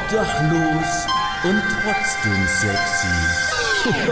Obdachlos und trotzdem sexy.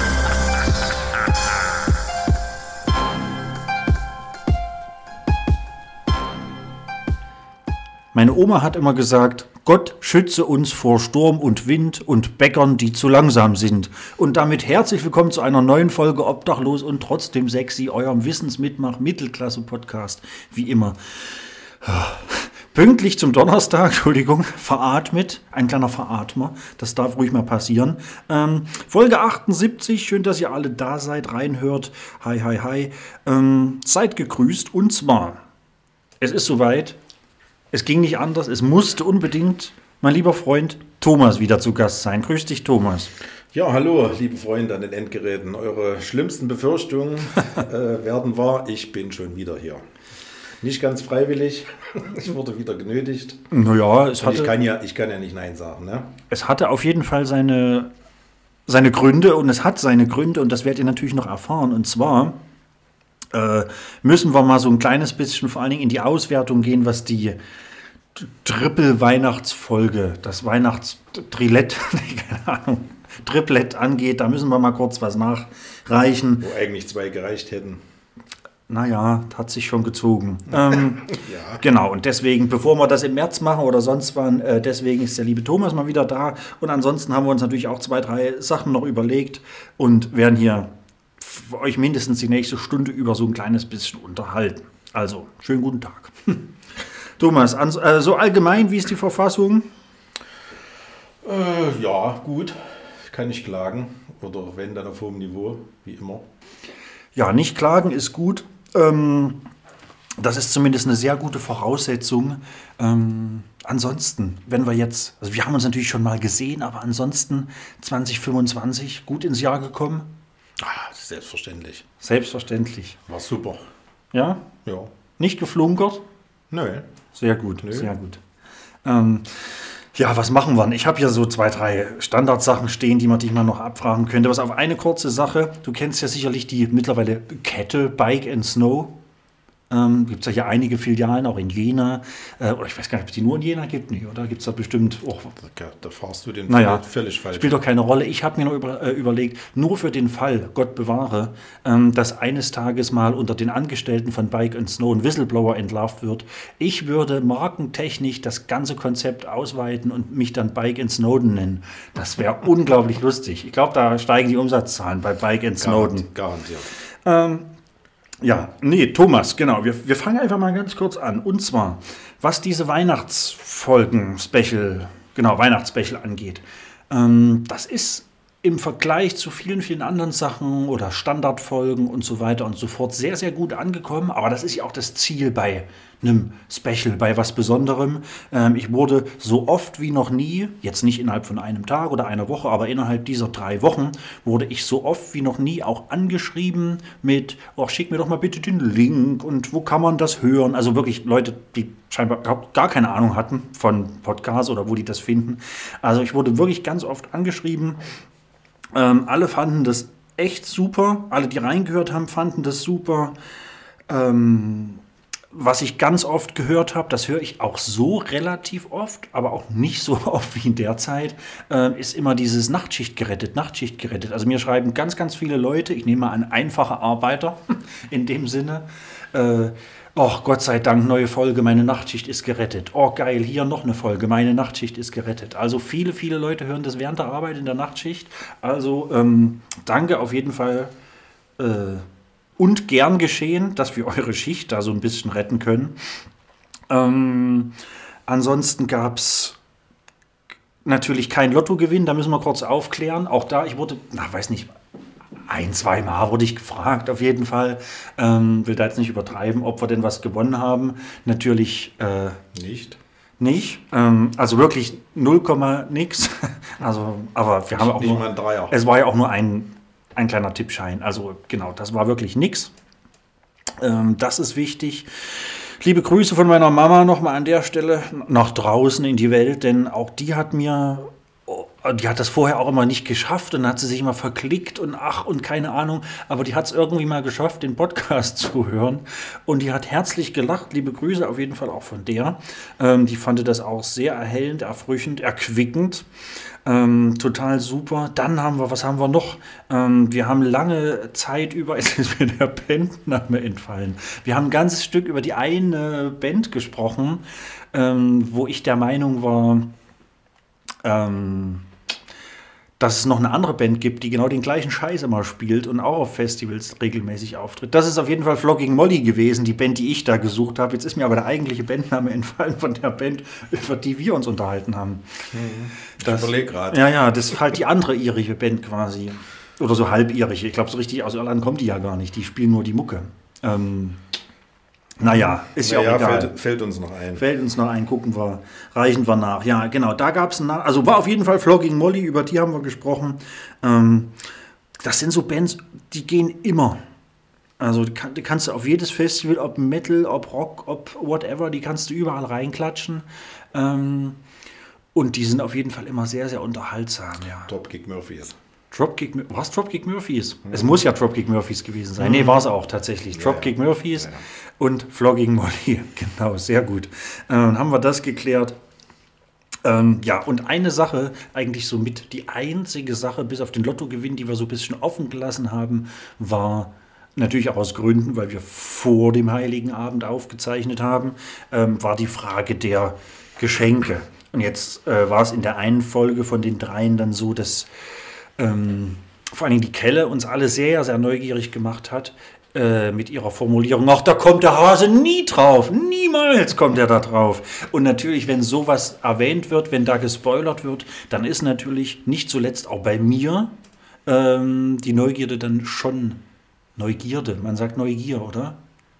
Meine Oma hat immer gesagt, Gott schütze uns vor Sturm und Wind und Bäckern, die zu langsam sind. Und damit herzlich willkommen zu einer neuen Folge Obdachlos und trotzdem sexy, eurem Wissensmitmach-Mittelklasse-Podcast, wie immer. Pünktlich zum Donnerstag, veratmet, ein kleiner Veratmer, das darf ruhig mal passieren. Folge 78, schön, dass ihr alle da seid, reinhört. Hi, hi, hi. Seid gegrüßt und zwar, es ist soweit. Es ging nicht anders, es musste unbedingt mein lieber Freund Thomas wieder zu Gast sein. Grüß dich, Thomas. Ja, hallo, liebe Freunde an den Endgeräten. Eure schlimmsten Befürchtungen werden wahr. Ich bin schon wieder hier. Nicht ganz freiwillig, ich wurde wieder genötigt. Naja, ich kann ja nicht Nein sagen. Ne? Es hatte auf jeden Fall seine Gründe und es hat seine Gründe und das werdet ihr natürlich noch erfahren. Und zwar müssen wir mal so ein kleines bisschen vor allen Dingen in die Auswertung gehen, was die Triple-Weihnachtsfolge, das Weihnachtstrillett, keine Ahnung, Triplett angeht. Da müssen wir mal kurz was nachreichen. Wo eigentlich 2 gereicht hätten. Naja, hat sich schon gezogen. Ja. Genau, und deswegen, bevor wir das im März machen oder sonst wann, deswegen ist der liebe Thomas mal wieder da. Und ansonsten haben wir uns natürlich auch 2, 3 Sachen noch überlegt und werden hier für euch mindestens die nächste Stunde über so ein kleines bisschen unterhalten. Also, schönen guten Tag. Thomas, so allgemein, wie ist die Verfassung? Ja, gut, kann ich klagen. Oder wenn, dann auf hohem Niveau, wie immer. Ja, nicht klagen ist gut. Das ist zumindest eine sehr gute Voraussetzung. Ansonsten, wenn wir jetzt, also wir haben uns natürlich schon mal gesehen, aber ansonsten 2025 gut ins Jahr gekommen? Selbstverständlich. Selbstverständlich. War super. Ja? Ja. Nicht geflunkert? Nö. Sehr gut, sehr gut. Ja, was machen wir? Ich habe hier so 2, 3 Standardsachen stehen, die man dich mal noch abfragen könnte. Was auf eine kurze Sache, du kennst ja sicherlich die mittlerweile Kette Bike & Snow. Gibt es ja hier einige Filialen, auch in Jena. Oder ich weiß gar nicht, ob es die nur in Jena gibt. Nee, oder gibt es da bestimmt... Oh, da fahrst du den völlig falsch. Spielt doch keine Rolle. Ich habe mir nur überlegt, nur für den Fall, Gott bewahre, dass eines Tages mal unter den Angestellten von Bike & Snow ein Whistleblower entlarvt wird. Ich würde markentechnisch das ganze Konzept ausweiten und mich dann Bike & Snowden nennen. Das wäre unglaublich lustig. Ich glaube, da steigen die Umsatzzahlen bei Bike & Snowden. Garantiert. Ja, nee, Thomas, genau. Wir fangen einfach mal ganz kurz an. Und zwar, was diese Weihnachtsfolgen-Special angeht. Das ist im Vergleich zu vielen, vielen anderen Sachen oder Standardfolgen und so weiter und so fort sehr, sehr gut angekommen. Aber das ist ja auch das Ziel bei einem Special, bei was Besonderem. Ich wurde so oft wie noch nie, jetzt nicht innerhalb von einem Tag oder einer Woche, aber innerhalb dieser 3 Wochen, wurde ich so oft wie noch nie auch angeschrieben mit, schick mir doch mal bitte den Link und wo kann man das hören? Also wirklich Leute, die scheinbar gar keine Ahnung hatten von Podcasts oder wo die das finden. Also ich wurde wirklich ganz oft angeschrieben. Alle fanden das echt super. Alle, die reingehört haben, fanden das super. Was ich ganz oft gehört habe, das höre ich auch so relativ oft, aber auch nicht so oft wie in der Zeit, ist immer dieses Nachtschicht gerettet. Also mir schreiben ganz, ganz viele Leute, ich nehme mal an, einfache Arbeiter in dem Sinne, Gott sei Dank, neue Folge, meine Nachtschicht ist gerettet. Oh, geil, hier noch eine Folge, meine Nachtschicht ist gerettet. Also viele, viele Leute hören das während der Arbeit in der Nachtschicht. Also danke auf jeden Fall und gern geschehen, dass wir eure Schicht da so ein bisschen retten können. Ansonsten gab es natürlich kein Lottogewinn, da müssen wir kurz aufklären. Auch da, ich wurde, weiß nicht, 1, 2 Mal wurde ich gefragt, auf jeden Fall. Will da jetzt nicht übertreiben, ob wir denn was gewonnen haben. Natürlich nicht. Also wirklich 0, nix. Also, aber wir haben auch nur, es war ja auch nur ein kleiner Tippschein. Also genau, das war wirklich nix. Das ist wichtig. Liebe Grüße von meiner Mama nochmal an der Stelle nach draußen in die Welt, denn auch die hat mir die hat das vorher auch immer nicht geschafft und dann hat sie sich immer verklickt und ach und keine Ahnung. Aber die hat es irgendwie mal geschafft, den Podcast zu hören. Und die hat herzlich gelacht. Liebe Grüße auf jeden Fall auch von der. Die fand das auch sehr erhellend, erfrischend, erquickend. Total super. Dann was haben wir noch? Wir haben lange Zeit über, jetzt ist mir der Bandname entfallen. Wir haben ein ganzes Stück über die eine Band gesprochen, wo ich der Meinung war, dass es noch eine andere Band gibt, die genau den gleichen Scheiß immer spielt und auch auf Festivals regelmäßig auftritt. Das ist auf jeden Fall Flogging Molly gewesen, die Band, die ich da gesucht habe. Jetzt ist mir aber der eigentliche Bandname entfallen von der Band, über die wir uns unterhalten haben. Ich überlege gerade. Ja, das ist halt die andere irische Band quasi. Oder so halbirische. Ich glaube, so richtig aus Irland kommt die ja gar nicht. Die spielen nur die Mucke. Naja, ist ja auch egal. Fällt uns noch ein. Fällt uns noch ein, reichen wir nach. Ja, genau, da gab es also war auf jeden Fall Flogging Molly, über die haben wir gesprochen. Das sind so Bands, die gehen immer. Also die kannst du auf jedes Festival, ob Metal, ob Rock, ob whatever, die kannst du überall reinklatschen. Und die sind auf jeden Fall immer sehr, sehr unterhaltsam. Ja. Dropkick Murphys. Dropkick Murphys? Es muss ja Dropkick Murphys gewesen sein. Nee, war es auch tatsächlich. Dropkick Murphys und Flogging Molly. Genau, sehr gut. Haben wir das geklärt. Ja, und eine Sache, eigentlich somit die einzige Sache, bis auf den Lottogewinn, die wir so ein bisschen offen gelassen haben, war natürlich auch aus Gründen, weil wir vor dem Heiligen Abend aufgezeichnet haben, war die Frage der Geschenke. Und jetzt war es in der einen Folge von den dreien dann so, dass vor allen Dingen die Kelle uns alle sehr, sehr neugierig gemacht hat mit ihrer Formulierung, ach, da kommt der Hase nie drauf, niemals kommt er da drauf. Und natürlich, wenn sowas erwähnt wird, wenn da gespoilert wird, dann ist natürlich nicht zuletzt auch bei mir die Neugierde dann schon Neugierde. Man sagt Neugier, oder?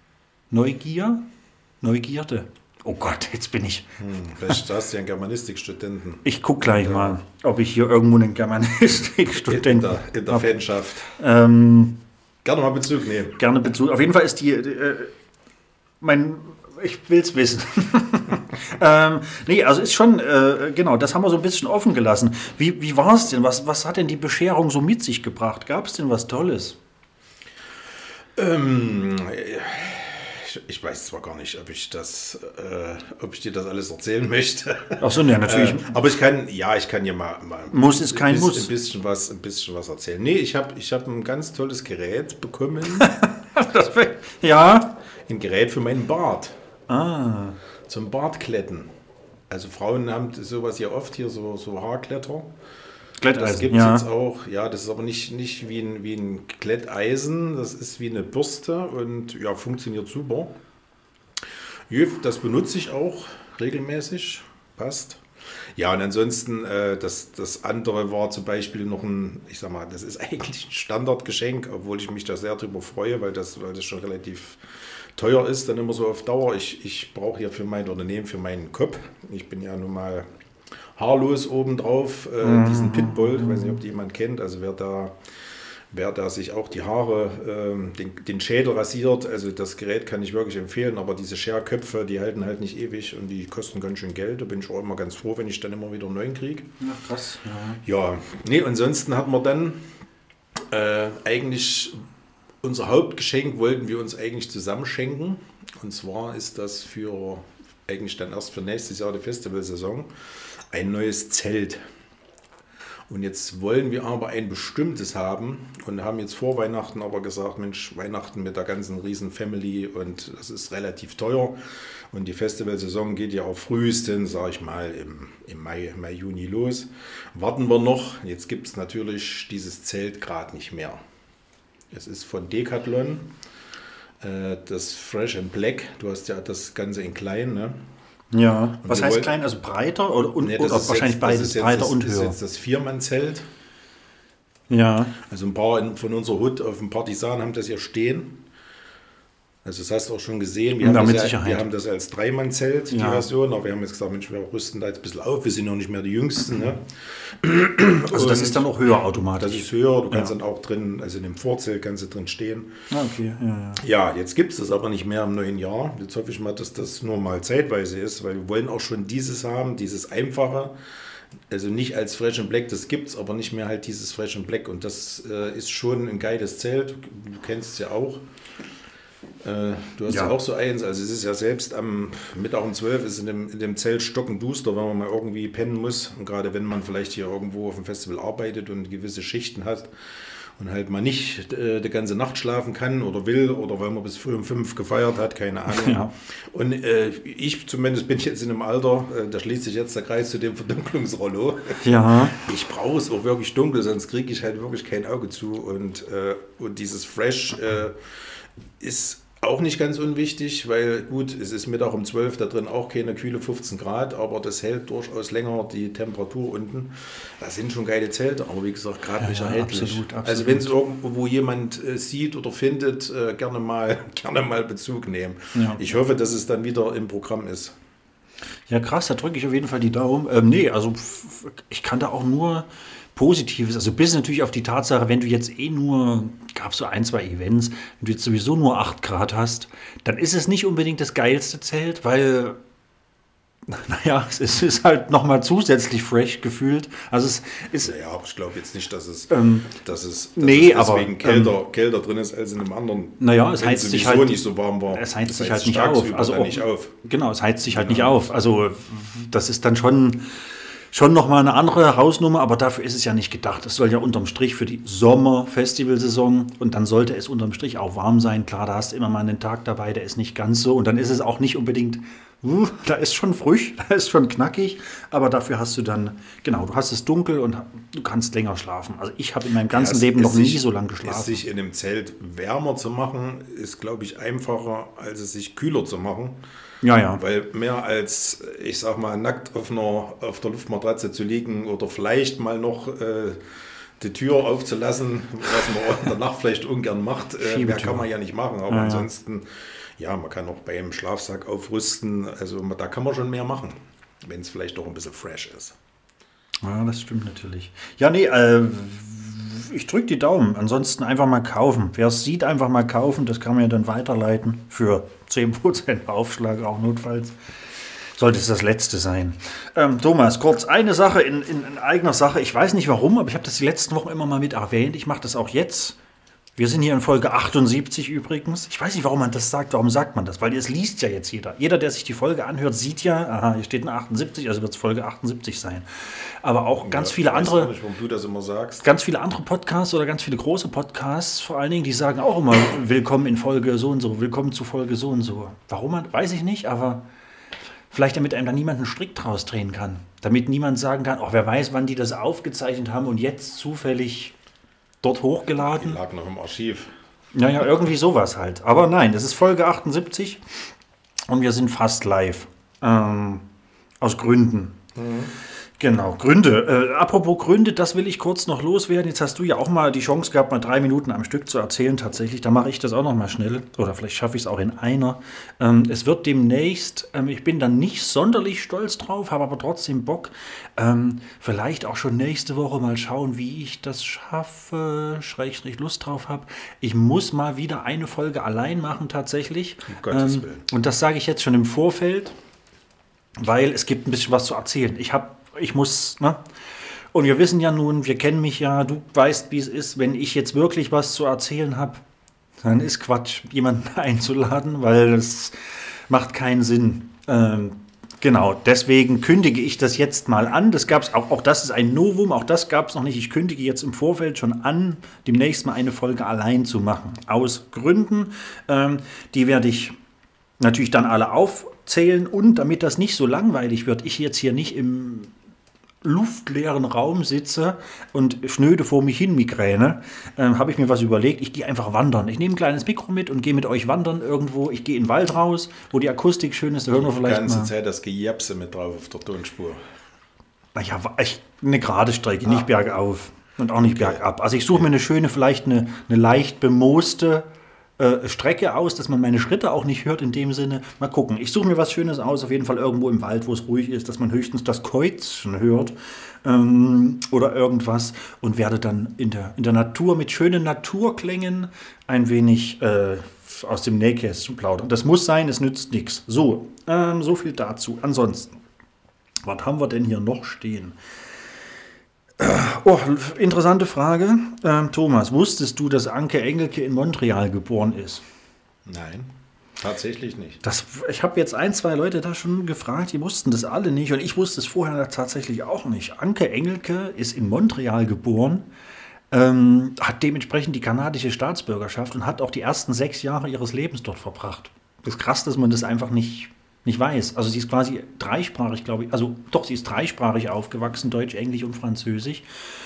Neugierde. Oh Gott, jetzt bin ich. Vielleicht hast du ja einen Germanistikstudenten. Ich gucke gleich mal, ob ich hier irgendwo einen Germanistikstudenten in der Fanschaft. Gerne mal Bezug nehmen. Gerne Bezug. Auf jeden Fall ist die ich will es wissen. Nee, also ist schon, genau, das haben wir so ein bisschen offen gelassen. Wie war es denn? Was hat denn die Bescherung so mit sich gebracht? Gab es denn was Tolles? Ich weiß zwar gar nicht, ob ich dir das alles erzählen möchte. Ach so, ne, natürlich. Aber ich kann dir mal muss ist kein Muss. Ein bisschen was erzählen. Nee, ich hab ein ganz tolles Gerät bekommen. Ja. Ein Gerät für meinen Bart. Ah. Zum Bartkletten. Also Frauen haben sowas ja oft hier, so Haarkletter. Glätteisen, das gibt es jetzt auch, ja, das ist aber nicht wie ein Glätteisen, das ist wie eine Bürste und ja, funktioniert super. Das benutze ich auch regelmäßig, passt. Ja, und ansonsten, das andere war zum Beispiel noch ich sag mal, das ist eigentlich ein Standardgeschenk, obwohl ich mich da sehr drüber freue, weil das schon relativ teuer ist, dann immer so auf Dauer. Ich brauche hier für mein Unternehmen, für meinen Kopf, ich bin ja nun mal haarlos obendrauf, diesen Pitbull, ich weiß nicht, ob die jemand kennt, also wer da sich auch die Haare, den Schädel rasiert, also das Gerät kann ich wirklich empfehlen, aber diese Scherköpfe, die halten halt nicht ewig und die kosten ganz schön Geld, da bin ich auch immer ganz froh, wenn ich dann immer wieder einen neuen kriege. Ja, krass. Ja, nee, ansonsten hatten wir dann eigentlich unser Hauptgeschenk wollten wir uns eigentlich zusammenschenken, und zwar ist das eigentlich dann erst für nächstes Jahr die Festivalsaison, ein neues Zelt. Und jetzt wollen wir aber ein bestimmtes haben und haben jetzt vor Weihnachten aber gesagt, Mensch, Weihnachten mit der ganzen riesen Family und das ist relativ teuer. Und die Festivalsaison geht ja auch frühestens, sage ich mal, im Mai, Juni los. Warten wir noch. Jetzt gibt es natürlich dieses Zelt gerade nicht mehr. Es ist von Decathlon, das Fresh and Black. Du hast ja das Ganze in klein, ne? Ja, was heißt klein? Also breiter oder wahrscheinlich jetzt, beides, breiter und höher? Das ist jetzt das Viermann-Zelt. Ja. Also ein paar von unserer Hut auf dem Partisan haben das ja stehen. Also das hast du auch schon gesehen. Wir haben das als Dreimann-Zelt, die Version, aber wir haben jetzt gesagt, Mensch, wir rüsten da jetzt ein bisschen auf, wir sind noch nicht mehr die Jüngsten. Ne? Also das ist dann auch höher automatisch? Das ist höher, du kannst dann auch drin, also in dem Vorzelt kannst du drin stehen. Ah, okay. Ja, jetzt gibt es das aber nicht mehr im neuen Jahr. Jetzt hoffe ich mal, dass das nur mal zeitweise ist, weil wir wollen auch schon dieses haben, dieses Einfache Also nicht als Fresh and Black, das gibt's, aber nicht mehr halt dieses Fresh and Black. Und das ist schon ein geiles Zelt. Du kennst es ja auch. Du hast ja auch so eins. Also es ist ja selbst am Mittag um 12 ist in dem Zelt stockenduster, wenn man mal irgendwie pennen muss. Und gerade wenn man vielleicht hier irgendwo auf dem Festival arbeitet und gewisse Schichten hat und halt mal nicht die ganze Nacht schlafen kann oder will oder weil man bis früh um 5 gefeiert hat, keine Ahnung. Ja. Und ich zumindest bin jetzt in einem Alter, da schließt sich jetzt der Kreis zu dem Verdunklungsrollo. Ja. Ich brauche es auch wirklich dunkel, sonst kriege ich halt wirklich kein Auge zu. Und dieses Fresh ist auch nicht ganz unwichtig, weil gut, es ist Mittag um 12, da drin auch keine kühle 15 Grad, aber das hält durchaus länger die Temperatur unten. Das sind schon geile Zelte, aber wie gesagt, gerade nicht erhältlich. Absolut. Also wenn es irgendwo jemand sieht oder findet, gerne mal Bezug nehmen. Ja. Ich hoffe, dass es dann wieder im Programm ist. Ja krass, da drücke ich auf jeden Fall die Daumen. Nee, also ich kann da auch nur Positives, also bis natürlich auf die Tatsache, wenn du jetzt gab so 1, 2 Events, wenn du jetzt sowieso nur 8 Grad hast, dann ist es nicht unbedingt das geilste Zelt, weil, naja, es ist halt nochmal zusätzlich fresh gefühlt. Also es ist... Ja, aber ich glaube jetzt nicht, dass es deswegen kälter drin ist als in einem anderen. Naja, es heizt sich halt nicht so warm war. Es heizt sich halt nicht auf. Also auch, nicht auf. Genau, es heizt sich halt nicht auf. Also das ist dann schon nochmal eine andere Hausnummer, aber dafür ist es ja nicht gedacht. Es soll ja unterm Strich für die Sommer-Festivalsaison und dann sollte es unterm Strich auch warm sein. Klar, da hast du immer mal einen Tag dabei, der ist nicht ganz so und dann ist es auch nicht unbedingt, da ist schon frisch, da ist schon knackig, aber dafür hast du dann, genau, du hast es dunkel und du kannst länger schlafen. Also ich habe in meinem ganzen Leben noch nie so lange geschlafen. Sich in einem Zelt wärmer zu machen, ist, glaube ich, einfacher, als es sich kühler zu machen. Ja. Weil mehr als, ich sag mal, nackt auf der Luftmatratze zu liegen oder vielleicht mal noch die Tür aufzulassen, was man in der Nacht vielleicht ungern macht, mehr kann man ja nicht machen. Aber ansonsten, ja, man kann auch beim Schlafsack aufrüsten. Also da kann man schon mehr machen, wenn es vielleicht doch ein bisschen fresh ist. Ja, das stimmt natürlich. Ja, nee, ich drücke die Daumen. Ansonsten einfach mal kaufen. Wer es sieht, einfach mal kaufen. Das kann man ja dann weiterleiten für 10% Aufschlag, auch notfalls. Sollte es das Letzte sein. Thomas, kurz eine Sache in eigener Sache. Ich weiß nicht warum, aber ich habe das die letzten Wochen immer mal mit erwähnt. Ich mache das auch jetzt. Wir sind hier in Folge 78 übrigens. Ich weiß nicht, warum man das sagt. Warum sagt man das? Weil es liest ja jetzt jeder. Jeder, der sich die Folge anhört, sieht ja, aha, hier steht eine 78, also wird es Folge 78 sein. Aber auch ganz viele andere. Ich weiß nicht, warum du das immer sagst. Ganz viele andere Podcasts oder ganz viele große Podcasts, vor allen Dingen, die sagen auch immer, willkommen in Folge so und so, willkommen zu Folge so und so. Warum, weiß ich nicht, aber vielleicht damit einem da niemand einen Strick draus drehen kann. Damit niemand sagen kann, wer weiß, wann die das aufgezeichnet haben und jetzt zufällig dort hochgeladen. Die lag noch im Archiv. Ja, irgendwie sowas halt. Aber nein, es ist Folge 78 und wir sind fast live. Aus Gründen. Mhm. Genau, Gründe. Apropos Gründe, das will ich kurz noch loswerden. Jetzt hast du ja auch mal die Chance gehabt, mal 3 Minuten am Stück zu erzählen tatsächlich. Da mache ich das auch noch mal schnell. Oder vielleicht schaffe ich es auch in einer. Es wird demnächst, ich bin dann nicht sonderlich stolz drauf, habe aber trotzdem Bock. Vielleicht auch schon nächste Woche mal schauen, wie ich das schaffe, / Lust drauf habe. Ich muss mal wieder eine Folge allein machen tatsächlich. Um Gottes Willen. Und das sage ich jetzt schon im Vorfeld, weil es gibt ein bisschen was zu erzählen. Ich muss, ne? Und wir wissen ja nun, wir kennen mich ja, du weißt, wie es ist, wenn ich jetzt wirklich was zu erzählen habe, dann ist Quatsch, jemanden einzuladen, weil es macht keinen Sinn. Genau, deswegen kündige ich das jetzt mal an. Das gab's auch das ist ein Novum, auch das gab es noch nicht. Ich kündige jetzt im Vorfeld schon an, demnächst mal eine Folge allein zu machen. Aus Gründen, die werde ich natürlich dann alle aufzählen und damit das nicht so langweilig wird, ich jetzt hier nicht im luftleeren Raum sitze und schnöde vor mich hin Migräne, habe ich mir was überlegt. Ich gehe einfach wandern. Ich nehme ein kleines Mikro mit und gehe mit euch wandern irgendwo. Ich gehe in den Wald raus, wo die Akustik schön ist. Da hören wir vielleicht die ganze Zeit das Gejapse mit drauf auf der Tonspur. Naja, eine gerade Strecke, nicht bergauf und auch nicht bergab. Also ich suche mir eine schöne, vielleicht eine leicht bemooste Strecke aus, dass man meine Schritte auch nicht hört in dem Sinne. Mal gucken. Ich suche mir was Schönes aus, auf jeden Fall irgendwo im Wald, wo es ruhig ist, dass man höchstens das Käuzchen hört oder irgendwas und werde dann in der Natur mit schönen Naturklängen ein wenig aus dem Nähkästchen plaudern. Das muss sein, es nützt nichts. So viel dazu. Ansonsten, Was haben wir denn hier noch stehen? Oh, interessante Frage. Thomas, wusstest du, dass Anke Engelke in Montreal geboren ist? Nein, tatsächlich nicht. Ich habe jetzt 1, 2 Leute da schon gefragt, die wussten das alle nicht und ich wusste es vorher tatsächlich auch nicht. Anke Engelke ist in Montreal geboren, hat dementsprechend die kanadische Staatsbürgerschaft und hat auch die ersten 6 Jahre ihres Lebens dort verbracht. Das ist krass, dass man das einfach nicht weiß. Also sie ist quasi dreisprachig, glaube ich. Also doch, sie ist dreisprachig aufgewachsen, Deutsch, Englisch und Französisch.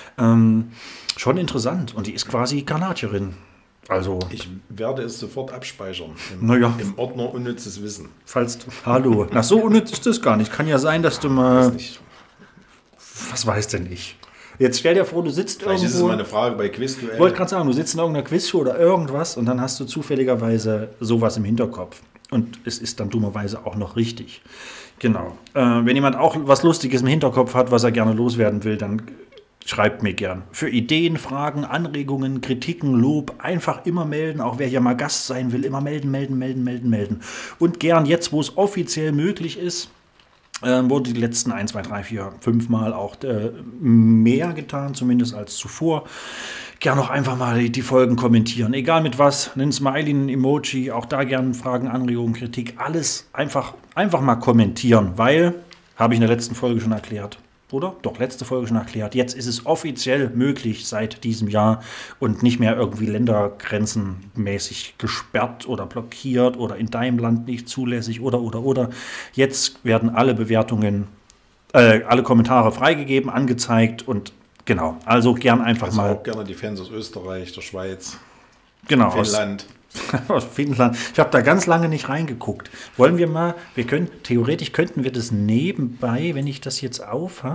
Schon interessant. Und die ist quasi Kanadierin. Also, Ich werde es sofort abspeichern. Im Ordner unnützes Wissen. Hallo. Na, so unnütz ist das gar nicht. Kann ja sein, dass du mal... Nicht. Was weiß denn ich? Jetzt stell dir vor, du sitzt Vielleicht irgendwo... ist es mal eine Frage bei Quizduell. Ich wollte gerade sagen, du sitzt in irgendeiner Quizshow oder irgendwas und dann hast du zufälligerweise sowas im Hinterkopf. Und es ist dann dummerweise auch noch richtig. Genau. Wenn jemand auch was Lustiges im Hinterkopf hat, was er gerne loswerden will, dann schreibt mir gern. Für Ideen, Fragen, Anregungen, Kritiken, Lob, einfach immer melden. Auch wer hier mal Gast sein will, immer melden. Und gern jetzt, wo es offiziell möglich ist, wurde die letzten 1, 2, 3, 4, 5 Mal auch mehr getan, zumindest als zuvor. Gerne auch einfach mal die Folgen kommentieren. Egal mit was, ein Smiley, ein Emoji, auch da gerne Fragen, Anregungen, Kritik. Alles einfach mal kommentieren, weil, habe ich in der letzten Folge schon erklärt, oder? Doch, letzte Folge schon erklärt. Jetzt ist es offiziell möglich seit diesem Jahr und nicht mehr irgendwie ländergrenzenmäßig gesperrt oder blockiert oder in deinem Land nicht zulässig oder. Jetzt werden alle Bewertungen, alle Kommentare freigegeben, angezeigt und genau. Also gern einfach Also mal. auch gerne die Fans aus Österreich, der Schweiz, Genau, Finnland. aus Finnland. Ich habe da ganz lange nicht reingeguckt. Wollen wir mal, theoretisch könnten wir das nebenbei, wenn ich das jetzt auf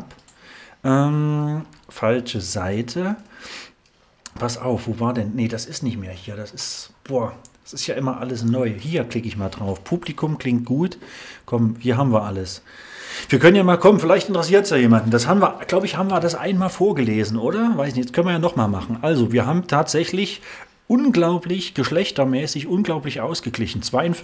habe, falsche Seite. Pass auf, wo war denn? Nee, das ist nicht mehr hier. Das ist ja immer alles neu. Hier klicke ich mal drauf. Publikum klingt gut. Komm, hier haben wir alles. Wir können ja mal kommen, vielleicht interessiert es ja jemanden. Das haben wir, glaube ich, das einmal vorgelesen, oder? Weiß nicht, jetzt können wir ja nochmal machen. Also, wir haben tatsächlich unglaublich, geschlechtermäßig unglaublich ausgeglichen.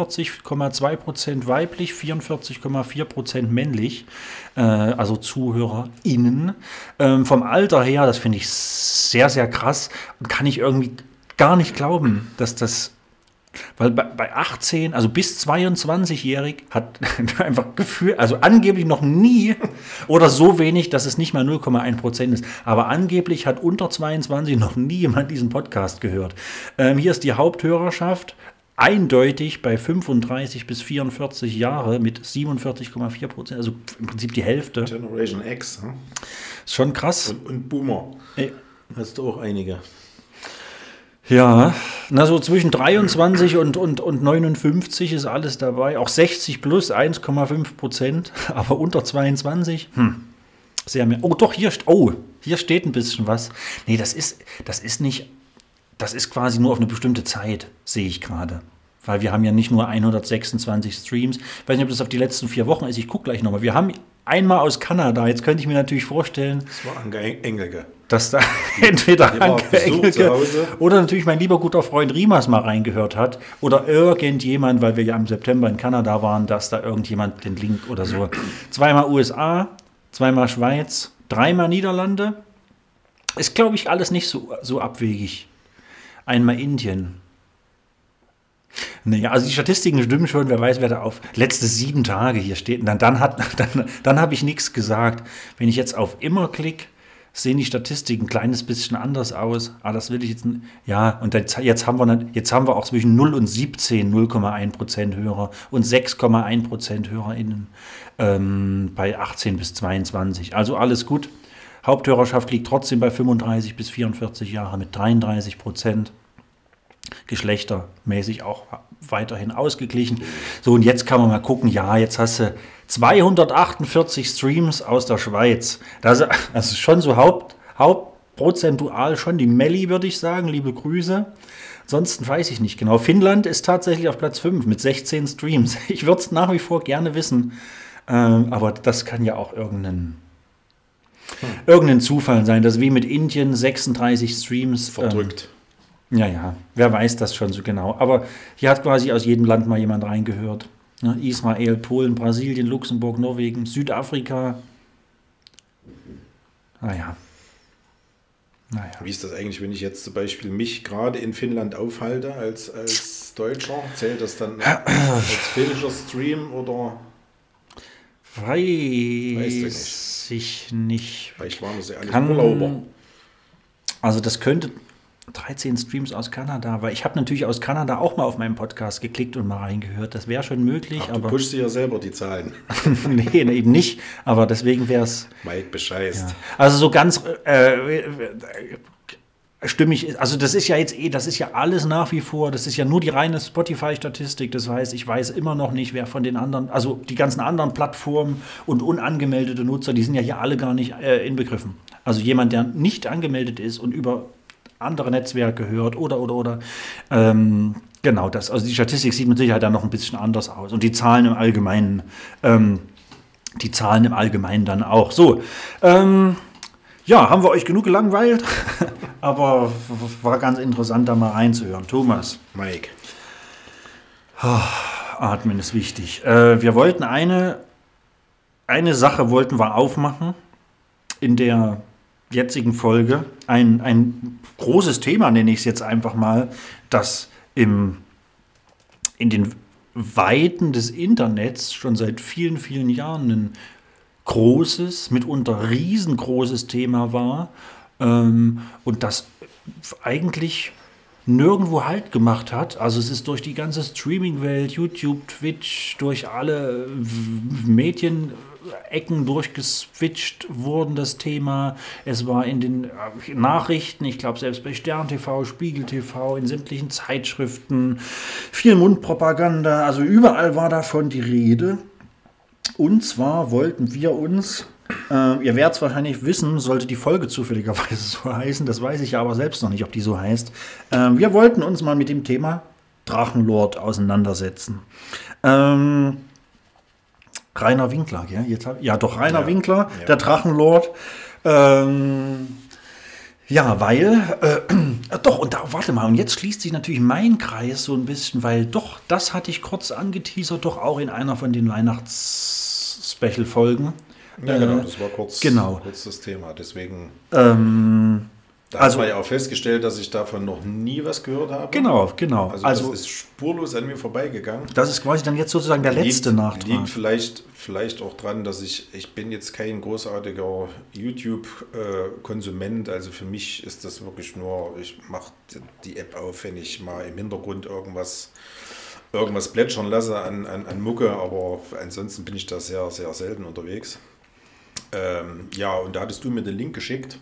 42,2% weiblich, 44,4% männlich, also ZuhörerInnen. Vom Alter her, das finde ich sehr, sehr krass und kann ich irgendwie gar nicht glauben, dass das... Weil bei 18, also bis 22-jährig hat einfach Gefühl, also angeblich noch nie oder so wenig, dass es nicht mal 0,1% ist. Aber angeblich hat unter 22 noch nie jemand diesen Podcast gehört. Hier ist die Haupthörerschaft eindeutig bei 35 bis 44 Jahre mit 47,4%, also im Prinzip die Hälfte. Generation X. Hm? Ist schon krass. Und Boomer. Ey. Hast du auch einige. Ja, na so zwischen 23 und 59 ist alles dabei. Auch 60 plus 1,5%, aber unter 22, sehr mehr. Oh doch, hier steht ein bisschen was. Nee, das ist nicht, das ist quasi nur auf eine bestimmte Zeit, sehe ich gerade. Weil wir haben ja nicht nur 126 Streams. Ich weiß nicht, ob das auf die letzten 4 Wochen ist. Ich gucke gleich nochmal. Wir haben einmal aus Kanada. Jetzt könnte ich mir natürlich vorstellen, Das war Anke Engelke. dass da entweder Die war auf Anke Besuch Engelke zu Hause. oder natürlich mein lieber guter Freund Rimas mal reingehört hat. Oder irgendjemand, weil wir ja im September in Kanada waren, dass da irgendjemand den Link oder so. 2-mal USA, 2-mal Schweiz, 3-mal Niederlande. Ist, glaube ich, alles nicht so abwegig. Einmal Indien. Naja, also die Statistiken stimmen schon, wer weiß, wer da auf letzte 7 Tage hier steht. Und dann habe ich nichts gesagt. Wenn ich jetzt auf immer klicke, sehen die Statistiken ein kleines bisschen anders aus. Aber das will ich jetzt. Ja, und jetzt haben wir auch zwischen 0 und 17 0,1% Hörer und 6,1% HörerInnen bei 18 bis 22. Also alles gut. Haupthörerschaft liegt trotzdem bei 35 bis 44 Jahre mit 33%. Geschlechtermäßig auch weiterhin ausgeglichen. So, und jetzt kann man mal gucken, ja, jetzt hast du 248 Streams aus der Schweiz. Das ist schon so hauptprozentual schon die Melli, würde ich sagen. Liebe Grüße. Ansonsten weiß ich nicht genau. Finnland ist tatsächlich auf Platz 5 mit 16 Streams. Ich würde es nach wie vor gerne wissen, aber das kann ja auch irgendein Zufall sein. Das ist wie mit Indien, 36 Streams. Verdrückt. Ja, wer weiß das schon so genau. Aber hier hat quasi aus jedem Land mal jemand reingehört. Ne? Israel, Polen, Brasilien, Luxemburg, Norwegen, Südafrika. Naja. Wie ist das eigentlich, wenn ich jetzt zum Beispiel mich gerade in Finnland aufhalte als Deutscher? Zählt das dann als finnischer Stream oder? Weiß ich nicht. Vielleicht waren das ja alles Urlauber. Also das könnte 13 Streams aus Kanada, weil ich habe natürlich aus Kanada auch mal auf meinen Podcast geklickt und mal reingehört. Das wäre schon möglich. Ach, du pushst dir ja selber die Zahlen. Nee, eben nicht. Aber deswegen wäre es... Mike bescheißt. Ja. Also so ganz stimmig, also das ist ja jetzt das ist ja alles nach wie vor, das ist ja nur die reine Spotify-Statistik. Das heißt, ich weiß immer noch nicht, wer von den anderen, also die ganzen anderen Plattformen und unangemeldete Nutzer, die sind ja hier alle gar nicht inbegriffen. Also jemand, der nicht angemeldet ist und über andere Netzwerke hört oder genau das. Also die Statistik sieht mit Sicherheit dann noch ein bisschen anders aus und die Zahlen im Allgemeinen, dann auch. So, ja, haben wir euch genug gelangweilt, aber war ganz interessant, da mal reinzuhören. Thomas. Mike. Atmen ist wichtig. Wir wollten eine Sache wollten wir aufmachen in der jetzigen Folge. Ein großes Thema, nenne ich es jetzt einfach mal, das in den Weiten des Internets schon seit vielen, vielen Jahren ein großes, mitunter riesengroßes Thema war und das eigentlich nirgendwo Halt gemacht hat. Also es ist durch die ganze Streaming-Welt, YouTube, Twitch, durch alle Medienecken durchgeswitcht worden, das Thema. Es war in den Nachrichten, ich glaube selbst bei Stern TV, Spiegel TV, in sämtlichen Zeitschriften, viel Mundpropaganda, also überall war davon die Rede. Und zwar wollten wir uns, ihr werdet es wahrscheinlich wissen, sollte die Folge zufälligerweise so heißen, das weiß ich ja aber selbst noch nicht, ob die so heißt. Wir wollten uns mal mit dem Thema Drachenlord auseinandersetzen. Rainer Winkler, gell? Rainer Winkler, ja. Der Drachenlord. Ja, weil, warte mal, und jetzt schließt sich natürlich mein Kreis so ein bisschen, weil doch, das hatte ich kurz angeteasert, doch auch in einer von den Weihnachts-Special-Folgen. Ja, genau, das war kurz das Thema, deswegen... Da haben wir ja auch festgestellt, dass ich davon noch nie was gehört habe. Genau. Also das ist spurlos an mir vorbeigegangen. Das ist quasi dann jetzt sozusagen der letzte Nachtrag. Liegt vielleicht auch dran, dass ich bin jetzt kein großartiger YouTube-Konsument. Also für mich ist das wirklich nur, ich mache die App auf, wenn ich mal im Hintergrund irgendwas plätschern lasse an Mucke. Aber ansonsten bin ich da sehr, sehr selten unterwegs. Ja, und da hattest du mir den Link geschickt.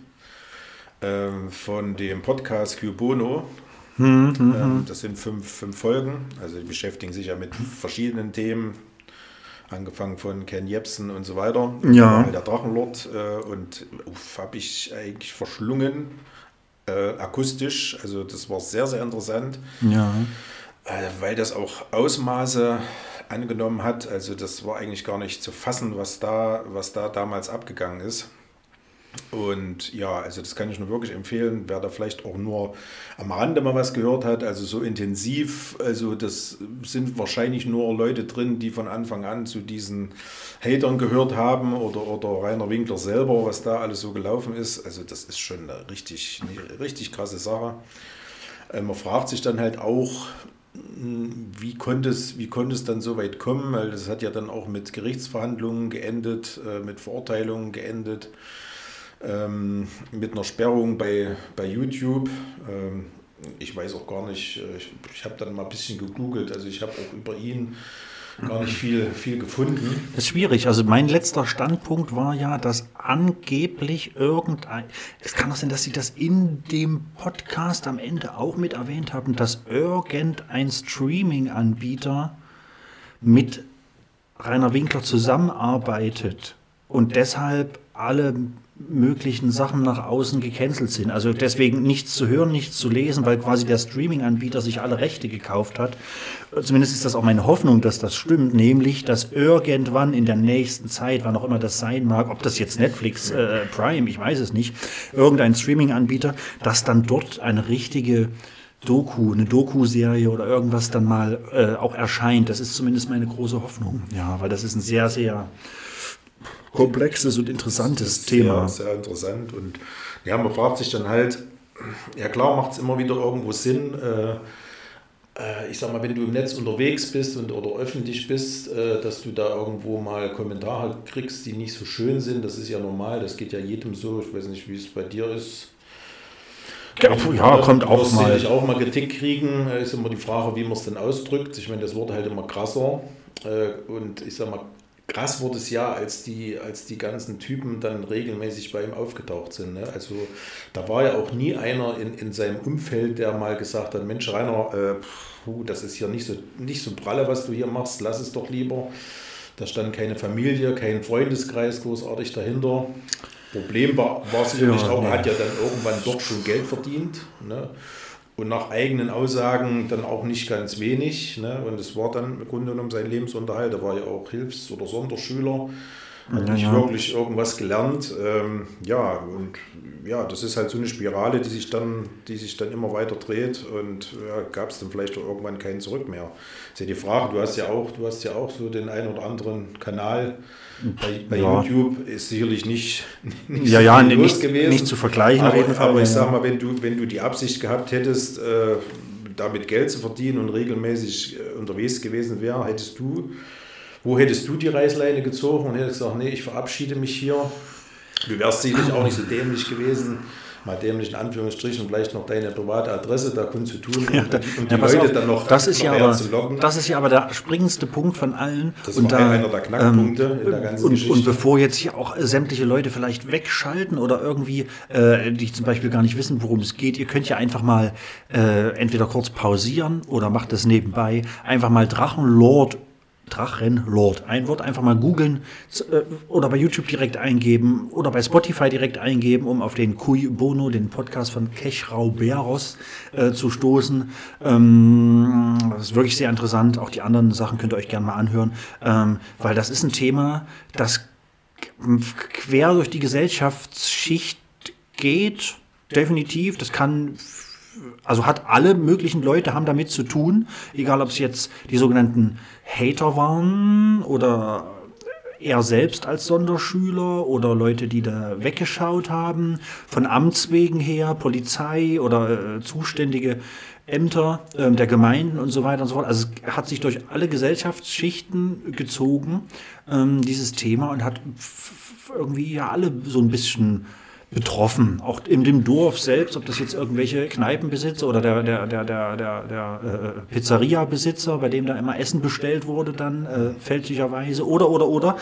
Von dem Podcast Q Bono. Das sind 5 Folgen. Also die beschäftigen sich ja mit verschiedenen Themen. Angefangen von Ken Jebsen und so weiter. Ja. Der Drachenlord. Und habe ich eigentlich verschlungen. Akustisch. Also das war sehr, sehr interessant. Ja. Weil das auch Ausmaße angenommen hat. Also das war eigentlich gar nicht zu fassen, was da damals abgegangen ist. Und ja, also das kann ich nur wirklich empfehlen, wer da vielleicht auch nur am Rande mal was gehört hat, also so intensiv, also das sind wahrscheinlich nur Leute drin, die von Anfang an zu diesen Hatern gehört haben oder Rainer Winkler selber, was da alles so gelaufen ist, also das ist schon eine richtig krasse Sache. Man fragt sich dann halt auch, wie konnte es dann so weit kommen, weil das hat ja dann auch mit Gerichtsverhandlungen geendet, mit Verurteilungen geendet. Mit einer Sperrung bei YouTube. Ich weiß auch gar nicht, ich habe dann mal ein bisschen gegoogelt, also ich habe auch über ihn gar nicht viel gefunden. Das ist schwierig, also mein letzter Standpunkt war ja, dass angeblich es kann doch sein, dass Sie das in dem Podcast am Ende auch mit erwähnt haben, dass irgendein Streaming-Anbieter mit Rainer Winkler zusammenarbeitet und deshalb alle möglichen Sachen nach außen gecancelt sind. Also deswegen nichts zu hören, nichts zu lesen, weil quasi der Streaming-Anbieter sich alle Rechte gekauft hat. Zumindest ist das auch meine Hoffnung, dass das stimmt, nämlich, dass irgendwann in der nächsten Zeit, wann auch immer das sein mag, ob das jetzt Netflix, Prime, ich weiß es nicht, irgendein Streaming-Anbieter, dass dann dort eine richtige eine Doku-Serie oder irgendwas dann mal auch erscheint. Das ist zumindest meine große Hoffnung. Ja, weil das ist ein sehr, sehr komplexes und interessantes Thema. Sehr, sehr interessant. Und ja, man fragt sich dann halt, ja klar macht es immer wieder irgendwo Sinn, ich sag mal, wenn du im Netz unterwegs bist oder öffentlich bist, dass du da irgendwo mal Kommentare kriegst, die nicht so schön sind. Das ist ja normal, das geht ja jedem so. Ich weiß nicht, wie es bei dir ist. Ja, kommt auch mal. Sicherlich auch mal Kritik kriegen. Ist immer die Frage, wie man es denn ausdrückt. Ich meine, das wurde halt immer krasser. Und ich sag mal, krass wurde es ja, als die ganzen Typen dann regelmäßig bei ihm aufgetaucht sind. Ne? Also da war ja auch nie einer in seinem Umfeld, der mal gesagt hat, Mensch Rainer, das ist hier nicht so pralle, was du hier machst, lass es doch lieber. Da stand keine Familie, kein Freundeskreis großartig dahinter. Problem war sicherlich auch, er hat ja dann irgendwann doch schon Geld verdient. Ne? Und nach eigenen Aussagen dann auch nicht ganz wenig. Ne? Und es war dann im Grunde genommen sein Lebensunterhalt. Er war ja auch Hilfs- oder Sonderschüler, hat nicht wirklich irgendwas gelernt. Das ist halt so eine Spirale, die sich dann immer weiter dreht. Und gab es dann vielleicht auch irgendwann kein Zurück mehr. Das ist ja die Frage, du hast ja auch so den einen oder anderen Kanal. Bei YouTube ist sicherlich nicht los gewesen. Nicht zu vergleichen. Aber ich sag mal, wenn du die Absicht gehabt hättest, damit Geld zu verdienen und regelmäßig unterwegs gewesen wäre, wo hättest du die Reißleine gezogen und hättest gesagt, nee, ich verabschiede mich hier. Du wärst sicherlich auch nicht so dämlich gewesen, mal dämlich in Anführungsstrichen, vielleicht noch deine private Adresse da kundzutun und die Leute dann noch zu locken. Das ist ja aber der springendste Punkt von allen. Das war einer der Knackpunkte in der ganzen Geschichte. Und bevor jetzt hier auch sämtliche Leute vielleicht wegschalten oder irgendwie, die zum Beispiel gar nicht wissen, worum es geht, ihr könnt ja einfach mal entweder kurz pausieren oder macht das nebenbei, einfach mal Drachenlord, ein Wort einfach mal googeln oder bei YouTube direkt eingeben oder bei Spotify direkt eingeben, um auf den Cui Bono, den Podcast von Kechrau Beros zu stoßen. Das ist wirklich sehr interessant. Auch die anderen Sachen könnt ihr euch gerne mal anhören, weil das ist ein Thema, das quer durch die Gesellschaftsschicht geht, definitiv. Das hat alle möglichen Leute haben damit zu tun, egal ob es jetzt die sogenannten Hater waren oder er selbst als Sonderschüler oder Leute, die da weggeschaut haben, von Amts wegen her, Polizei oder zuständige Ämter der Gemeinden und so weiter und so fort. Also es hat sich durch alle Gesellschaftsschichten gezogen, dieses Thema, und hat irgendwie ja alle so ein bisschen betroffen, auch in dem Dorf selbst, ob das jetzt irgendwelche Kneipenbesitzer oder der Pizzeria-Besitzer, bei dem da immer Essen bestellt wurde dann fälschlicherweise oder.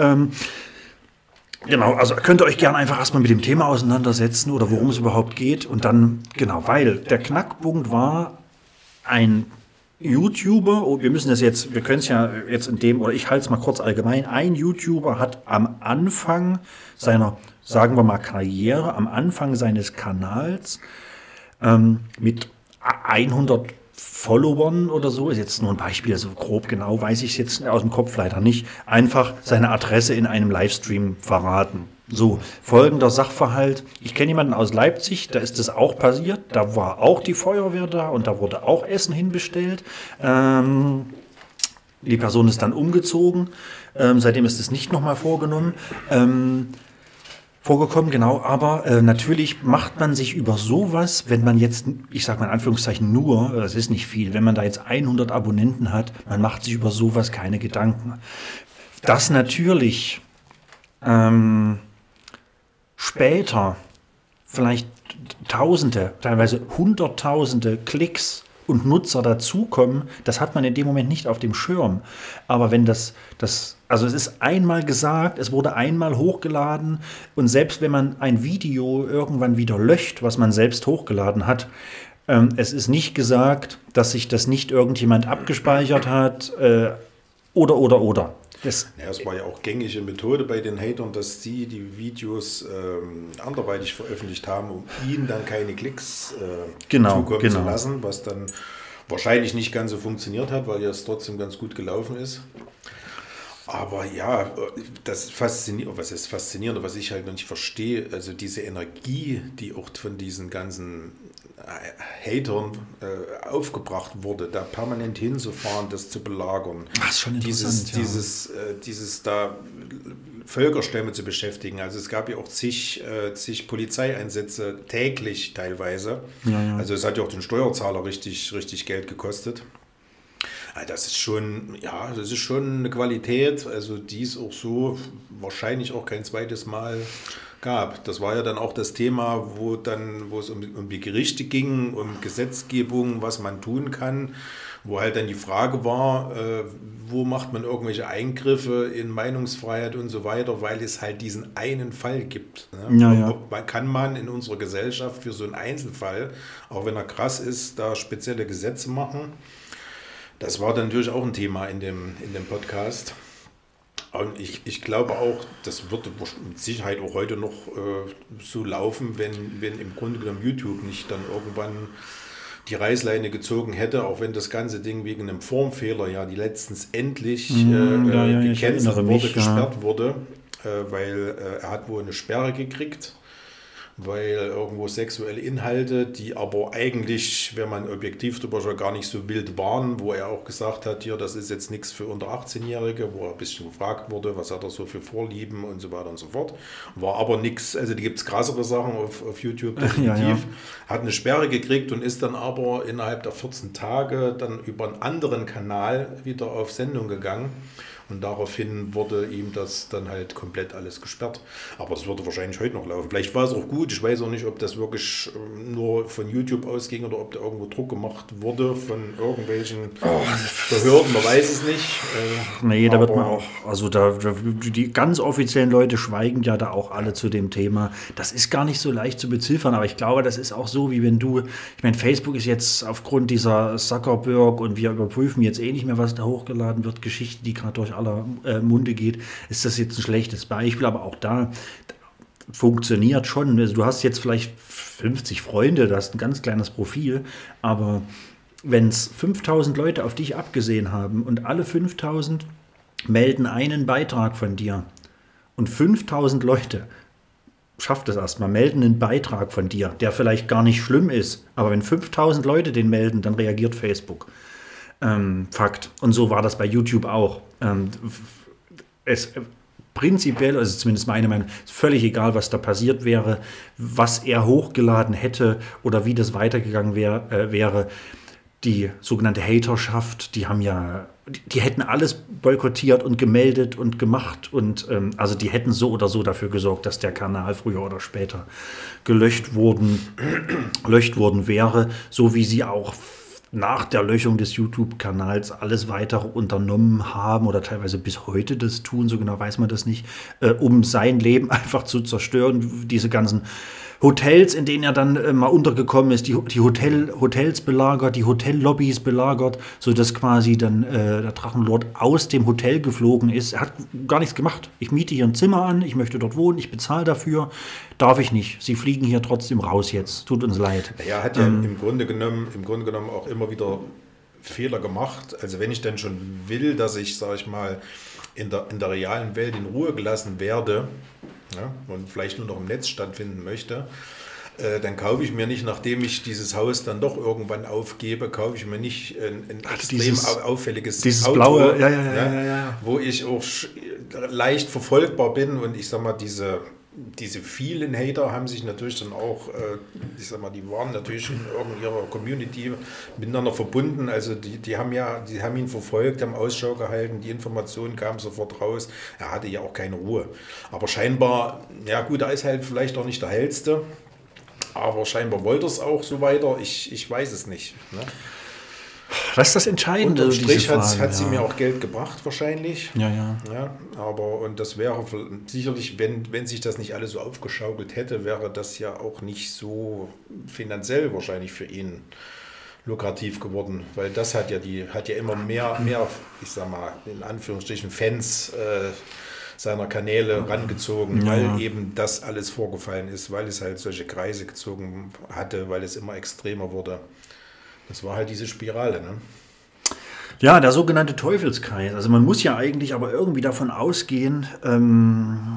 Genau, also könnt ihr euch gerne einfach erstmal mit dem Thema auseinandersetzen oder worum es überhaupt geht und dann, genau, weil der Knackpunkt war ein YouTuber, wir können es ja jetzt oder ich halte es mal kurz allgemein, ein YouTuber hat am Anfang seiner, sagen wir mal, Karriere, am Anfang seines Kanals mit 100 Followern oder so, ist jetzt nur ein Beispiel, also grob genau weiß ich es jetzt aus dem Kopf leider nicht, einfach seine Adresse in einem Livestream verraten. So, folgender Sachverhalt. Ich kenne jemanden aus Leipzig, da ist das auch passiert. Da war auch die Feuerwehr da und da wurde auch Essen hinbestellt. Die Person ist dann umgezogen. Seitdem ist es nicht nochmal vorgekommen, genau. Aber natürlich macht man sich über sowas, wenn man jetzt, ich sage mal in Anführungszeichen das ist nicht viel, wenn man da jetzt 100 Abonnenten hat, man macht sich über sowas keine Gedanken. Das natürlich später vielleicht Tausende, teilweise Hunderttausende Klicks und Nutzer dazukommen, das hat man in dem Moment nicht auf dem Schirm. Aber wenn also es ist einmal gesagt, es wurde einmal hochgeladen und selbst wenn man ein Video irgendwann wieder löscht, was man selbst hochgeladen hat, es ist nicht gesagt, dass sich das nicht irgendjemand abgespeichert hat oder. Es war ja auch gängige Methode bei den Hatern, dass die Videos anderweitig veröffentlicht haben, um ihnen dann keine Klicks zukommen zu lassen, was dann wahrscheinlich nicht ganz so funktioniert hat, weil ja es trotzdem ganz gut gelaufen ist. Aber ja, das faszinierend, was ist faszinierend, was ich halt noch nicht verstehe, also diese Energie, die auch von diesen ganzen Hatern aufgebracht wurde, da permanent hinzufahren, das zu belagern. Das ist schon interessant, dieses da Völkerstämme zu beschäftigen. Also es gab ja auch zig Polizeieinsätze täglich teilweise. Ja. Also es hat ja auch den Steuerzahler richtig Geld gekostet. Das ist schon eine Qualität, also die es auch so wahrscheinlich auch kein zweites Mal gab. Das war ja dann auch das Thema, wo es um die Gerichte ging, um Gesetzgebung, was man tun kann, wo halt dann die Frage war, wo macht man irgendwelche Eingriffe in Meinungsfreiheit und so weiter, weil es halt diesen einen Fall gibt. Ne? Ja. Kann man in unserer Gesellschaft für so einen Einzelfall, auch wenn er krass ist, da spezielle Gesetze machen? Das war dann natürlich auch ein Thema in dem Podcast. Und ich glaube auch, das wird mit Sicherheit auch heute noch so laufen, wenn im Grunde genommen YouTube nicht dann irgendwann die Reißleine gezogen hätte, auch wenn das ganze Ding wegen einem Formfehler ja die letztens endlich gecancelt wurde, gesperrt wurde, weil er hat wohl eine Sperre gekriegt, weil irgendwo sexuelle Inhalte, die aber eigentlich, wenn man objektiv drüber schaut, gar nicht so wild waren, wo er auch gesagt hat, hier, das ist jetzt nichts für unter 18-Jährige, wo er ein bisschen gefragt wurde, was hat er so für Vorlieben und so weiter und so fort. War aber nichts, also die gibt es krassere Sachen auf YouTube definitiv. Ja. Hat eine Sperre gekriegt und ist dann aber innerhalb der 14 Tage dann über einen anderen Kanal wieder auf Sendung gegangen. Und daraufhin wurde ihm das dann halt komplett alles gesperrt. Aber es würde wahrscheinlich heute noch laufen. Vielleicht war es auch gut. Ich weiß auch nicht, ob das wirklich nur von YouTube ausging oder ob da irgendwo Druck gemacht wurde von irgendwelchen Behörden. Man weiß es nicht. Nee, da wird man auch, also die ganz offiziellen Leute schweigen ja da auch alle zu dem Thema. Das ist gar nicht so leicht zu beziffern, aber ich glaube, das ist auch so, wie wenn ich meine, Facebook ist jetzt aufgrund dieser Zuckerberg und wir überprüfen jetzt nicht mehr, was da hochgeladen wird, Geschichte, die gerade durch aller Munde geht, ist das jetzt ein schlechtes Beispiel, aber auch da funktioniert schon. Also du hast jetzt vielleicht 50 Freunde, du hast ein ganz kleines Profil, aber wenn es 5000 Leute auf dich abgesehen haben und alle 5000 melden einen Beitrag von dir und 5000 Leute, schafft es erstmal, melden einen Beitrag von dir, der vielleicht gar nicht schlimm ist, aber wenn 5000 Leute den melden, dann reagiert Facebook. Fakt. Und so war das bei YouTube auch. Prinzipiell, also zumindest meine Meinung, ist völlig egal, was da passiert wäre, was er hochgeladen hätte oder wie das weitergegangen wäre. Die sogenannte Haterschaft, die hätten alles boykottiert und gemeldet und gemacht und also die hätten so oder so dafür gesorgt, dass der Kanal früher oder später gelöscht worden wäre, so wie sie auch nach der Löschung des YouTube-Kanals alles weitere unternommen haben oder teilweise bis heute das tun, so genau weiß man das nicht, um sein Leben einfach zu zerstören. Diese ganzen Hotels, in denen er dann mal untergekommen ist, die Hotels belagert, die Hotellobbys belagert, sodass quasi dann der Drachenlord aus dem Hotel geflogen ist. Er hat gar nichts gemacht. Ich miete hier ein Zimmer an, ich möchte dort wohnen, ich bezahle dafür. Darf ich nicht. Sie fliegen hier trotzdem raus jetzt. Tut uns leid. Er hat ja im Grunde genommen auch immer wieder Fehler gemacht. Also wenn ich dann schon will, dass ich, sage ich mal, in der realen Welt in Ruhe gelassen werde, ja, und vielleicht nur noch im Netz stattfinden möchte, dann kaufe ich mir nicht, nachdem ich dieses Haus dann doch irgendwann aufgebe, kaufe ich mir nicht ein extrem auffälliges Auto, blaue, wo ich auch leicht verfolgbar bin und ich sag mal, diese vielen Hater haben sich natürlich dann auch, die waren natürlich in ihrer Community miteinander verbunden, also die haben ihn verfolgt, haben Ausschau gehalten, die Informationen kamen sofort raus, er hatte ja auch keine Ruhe. Aber scheinbar, ja gut, er ist halt vielleicht auch nicht der Hellste, aber scheinbar wollte er es auch so weiter, ich weiß es nicht. Ne? Das ist das Entscheidende. Unterm Strich hat sie mir auch Geld gebracht wahrscheinlich. Ja. Aber und das wäre sicherlich, wenn sich das nicht alles so aufgeschaukelt hätte, wäre das ja auch nicht so finanziell wahrscheinlich für ihn lukrativ geworden, weil das hat ja immer mehr, ich sag mal, in Anführungsstrichen Fans seiner Kanäle rangezogen, weil eben das alles vorgefallen ist, weil es halt solche Kreise gezogen hatte, weil es immer extremer wurde. Das war halt diese Spirale, ne? Ja, der sogenannte Teufelskreis. Also man muss ja eigentlich aber irgendwie davon ausgehen,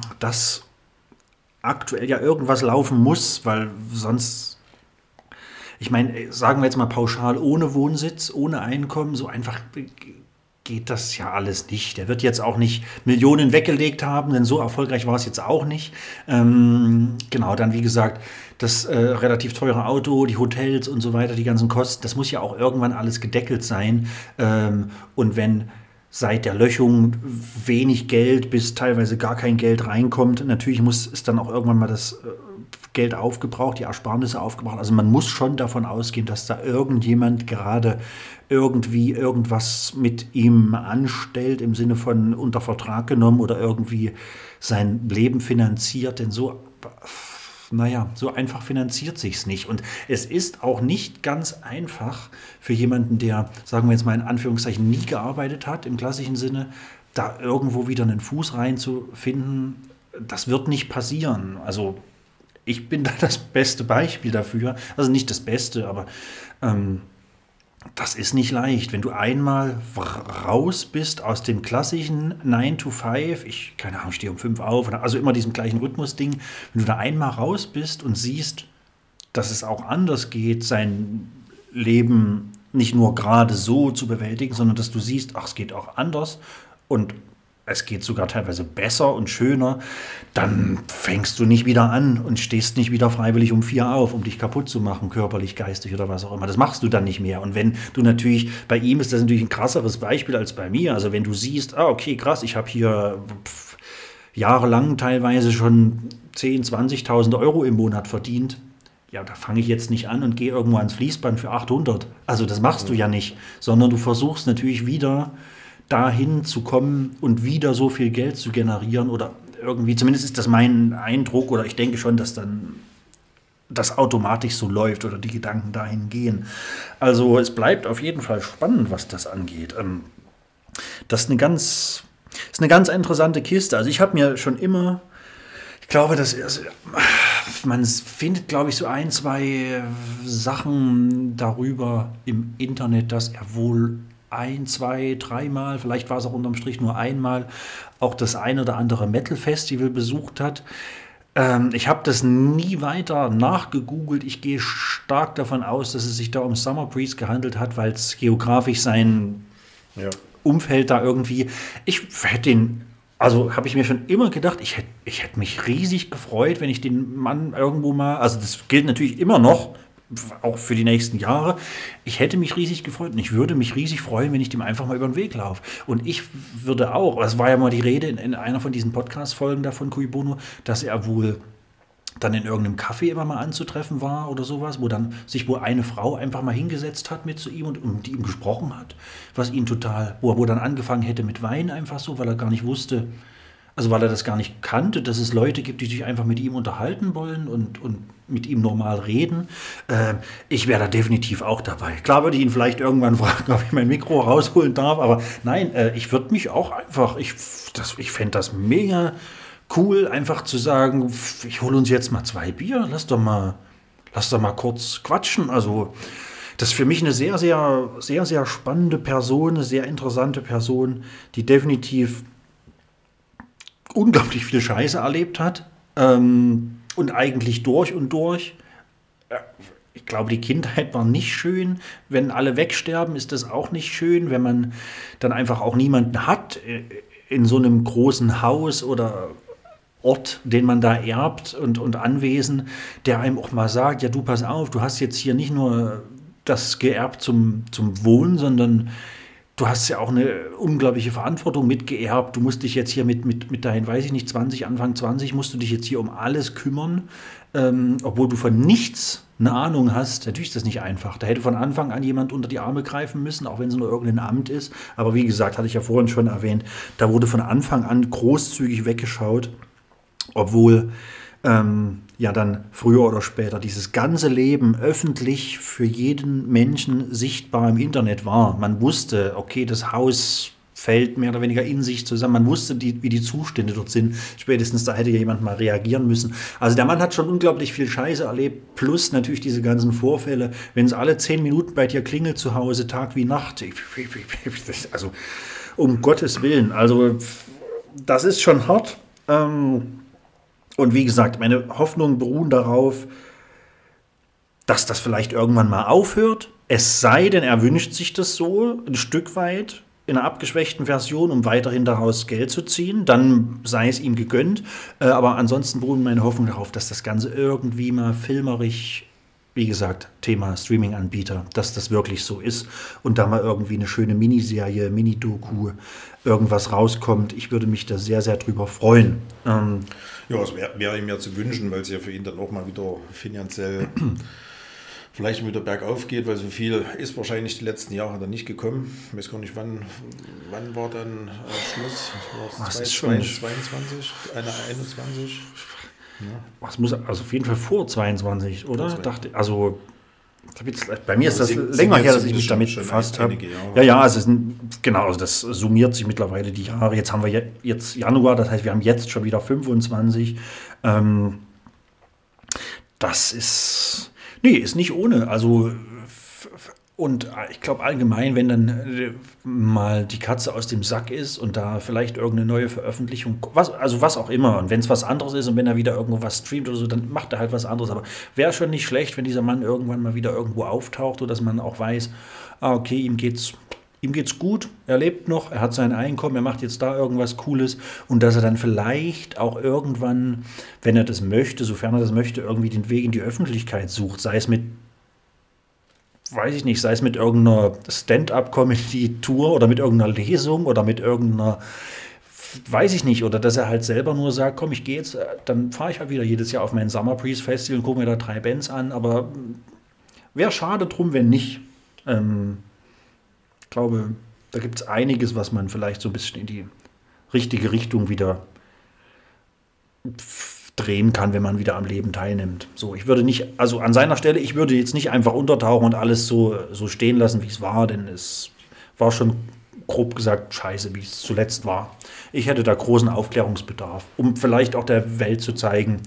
dass aktuell ja irgendwas laufen muss, weil sonst ich meine, sagen wir jetzt mal pauschal, ohne Wohnsitz, ohne Einkommen, so einfach geht das ja alles nicht. Der wird jetzt auch nicht Millionen weggelegt haben, denn so erfolgreich war es jetzt auch nicht. Genau, dann wie gesagt, das relativ teure Auto, die Hotels und so weiter, die ganzen Kosten, das muss ja auch irgendwann alles gedeckelt sein. Und wenn seit der Löschung wenig Geld bis teilweise gar kein Geld reinkommt, natürlich ist dann auch irgendwann mal das Geld aufgebraucht, die Ersparnisse aufgebraucht. Also man muss schon davon ausgehen, dass da irgendjemand gerade irgendwie irgendwas mit ihm anstellt, im Sinne von unter Vertrag genommen oder irgendwie sein Leben finanziert, denn so einfach finanziert sich's nicht. Und es ist auch nicht ganz einfach für jemanden, der, sagen wir jetzt mal in Anführungszeichen, nie gearbeitet hat, im klassischen Sinne, da irgendwo wieder einen Fuß reinzufinden. Das wird nicht passieren. Also ich bin da das beste Beispiel dafür. Also nicht das Beste, aber das ist nicht leicht. Wenn du einmal raus bist aus dem klassischen 9 to 5, ich stehe um 5 auf, also immer diesem gleichen Rhythmus-Ding, wenn du da einmal raus bist und siehst, dass es auch anders geht, sein Leben nicht nur gerade so zu bewältigen, sondern dass du siehst, ach, es geht auch anders und es geht sogar teilweise besser und schöner, dann fängst du nicht wieder an und stehst nicht wieder freiwillig um 4 auf, um dich kaputt zu machen, körperlich, geistig oder was auch immer. Das machst du dann nicht mehr. Und wenn du natürlich, bei ihm ist das natürlich ein krasseres Beispiel als bei mir. Also wenn du siehst, okay, krass, ich habe hier jahrelang teilweise schon 10.000, 20.000 Euro im Monat verdient. Ja, da fange ich jetzt nicht an und gehe irgendwo ans Fließband für 800. Also das machst du ja nicht, sondern du versuchst natürlich wieder dahin zu kommen und wieder so viel Geld zu generieren oder irgendwie, zumindest ist das mein Eindruck oder ich denke schon, dass dann das automatisch so läuft oder die Gedanken dahin gehen. Also es bleibt auf jeden Fall spannend, was das angeht. Das ist eine ganz interessante Kiste. Also ich habe mir schon immer, ich glaube, man findet, glaube ich, so 1, 2 Sachen darüber im Internet, dass er wohl 1, 2, 3 Mal, vielleicht war es auch unterm Strich nur einmal, auch das ein oder andere Metal-Festival besucht hat. Ich habe das nie weiter nachgegoogelt. Ich gehe stark davon aus, dass es sich da um Summer Breeze gehandelt hat, weil es geografisch sein Umfeld da irgendwie, habe ich mir schon immer gedacht, ich hätte mich riesig gefreut, wenn ich den Mann irgendwo mal, also das gilt natürlich immer noch, auch für die nächsten Jahre. Ich hätte mich riesig gefreut und ich würde mich riesig freuen, wenn ich dem einfach mal über den Weg laufe. Und ich würde auch, es war ja mal die Rede in einer von diesen Podcast-Folgen da von Cui Bono, dass er wohl dann in irgendeinem Café immer mal anzutreffen war oder sowas, wo dann sich wohl eine Frau einfach mal hingesetzt hat mit zu ihm und mit ihm gesprochen hat, was ihn wo er dann angefangen hätte mit Wein einfach so, weil er gar nicht wusste, also weil er das gar nicht kannte, dass es Leute gibt, die sich einfach mit ihm unterhalten wollen und mit ihm normal reden. Ich wäre da definitiv auch dabei. Klar würde ich ihn vielleicht irgendwann fragen, ob ich mein Mikro rausholen darf, aber nein, ich würde mich auch einfach, ich fände das mega cool, einfach zu sagen, ich hole uns jetzt mal 2 Bier, lass doch mal kurz quatschen. Also das ist für mich eine sehr, sehr, sehr, sehr spannende Person, eine sehr interessante Person, die definitiv unglaublich viel Scheiße erlebt hat und eigentlich durch und durch. Ich glaube, die Kindheit war nicht schön. Wenn alle wegsterben, ist das auch nicht schön. Wenn man dann einfach auch niemanden hat in so einem großen Haus oder Ort, den man da erbt und Anwesen, der einem auch mal sagt, ja du pass auf, du hast jetzt hier nicht nur das geerbt zum Wohnen, sondern du hast ja auch eine unglaubliche Verantwortung mitgeerbt. Du musst dich jetzt hier mit deinen, weiß ich nicht, 20, Anfang 20, musst du dich jetzt hier um alles kümmern, obwohl du von nichts eine Ahnung hast. Natürlich ist das nicht einfach. Da hätte von Anfang an jemand unter die Arme greifen müssen, auch wenn es nur irgendein Amt ist. Aber wie gesagt, hatte ich ja vorhin schon erwähnt, da wurde von Anfang an großzügig weggeschaut, obwohl dann früher oder später dieses ganze Leben öffentlich für jeden Menschen sichtbar im Internet war. Man wusste, okay, das Haus fällt mehr oder weniger in sich zusammen. Man wusste, wie die Zustände dort sind. Spätestens da hätte ja jemand mal reagieren müssen. Also der Mann hat schon unglaublich viel Scheiße erlebt, plus natürlich diese ganzen Vorfälle. Wenn es alle 10 Minuten bei dir klingelt zu Hause, Tag wie Nacht, also um Gottes Willen, also das ist schon hart. Und wie gesagt, meine Hoffnungen beruhen darauf, dass das vielleicht irgendwann mal aufhört. Es sei denn, er wünscht sich das so ein Stück weit in einer abgeschwächten Version, um weiterhin daraus Geld zu ziehen. Dann sei es ihm gegönnt. Aber ansonsten beruht meine Hoffnung darauf, dass das Ganze irgendwie mal filmerisch, wie gesagt, Thema Streaming-Anbieter, dass das wirklich so ist und da mal irgendwie eine schöne Miniserie, Mini-Doku, irgendwas rauskommt. Ich würde mich da sehr, sehr drüber freuen. Ja, es wäre ihm ja zu wünschen, weil es ja für ihn dann auch mal wieder finanziell vielleicht wieder bergauf geht, weil so viel ist wahrscheinlich die letzten Jahre dann nicht gekommen. Ich weiß gar nicht, wann war dann Schluss? War es 22, 21? Ja. Was muss also auf jeden Fall vor 22, oder? Dachte, also bei mir ist das sind länger her, jetzt dass ich mich damit schon befasst habe. Jahre. Ja, also genau, also das summiert sich mittlerweile die Jahre. Jetzt haben wir jetzt Januar, das heißt, wir haben jetzt schon wieder 25. Das ist nicht ohne. Also und ich glaube allgemein, wenn dann mal die Katze aus dem Sack ist und da vielleicht irgendeine neue Veröffentlichung, was auch immer, und wenn es was anderes ist und wenn er wieder irgendwo was streamt oder so, dann macht er halt was anderes. Aber wäre schon nicht schlecht, wenn dieser Mann irgendwann mal wieder irgendwo auftaucht, sodass man auch weiß, okay, ihm geht's gut, er lebt noch, er hat sein Einkommen, er macht jetzt da irgendwas Cooles und dass er dann vielleicht auch irgendwann, wenn er das möchte, sofern er das möchte, irgendwie den Weg in die Öffentlichkeit sucht, sei es mit irgendeiner Stand-up-Comedy-Tour oder mit irgendeiner Lesung oder mit irgendeiner, weiß ich nicht, oder dass er halt selber nur sagt, komm, ich gehe jetzt, dann fahre ich halt wieder jedes Jahr auf mein Summer Breeze Festival und gucke mir da 3 Bands an, aber wäre schade drum, wenn nicht. Ich glaube, da gibt es einiges, was man vielleicht so ein bisschen in die richtige Richtung wieder drehen kann, wenn man wieder am Leben teilnimmt. So, ich würde nicht, also an seiner Stelle, ich würde jetzt nicht einfach untertauchen und alles so stehen lassen, wie es war, denn es war schon grob gesagt scheiße, wie es zuletzt war. Ich hätte da großen Aufklärungsbedarf, um vielleicht auch der Welt zu zeigen,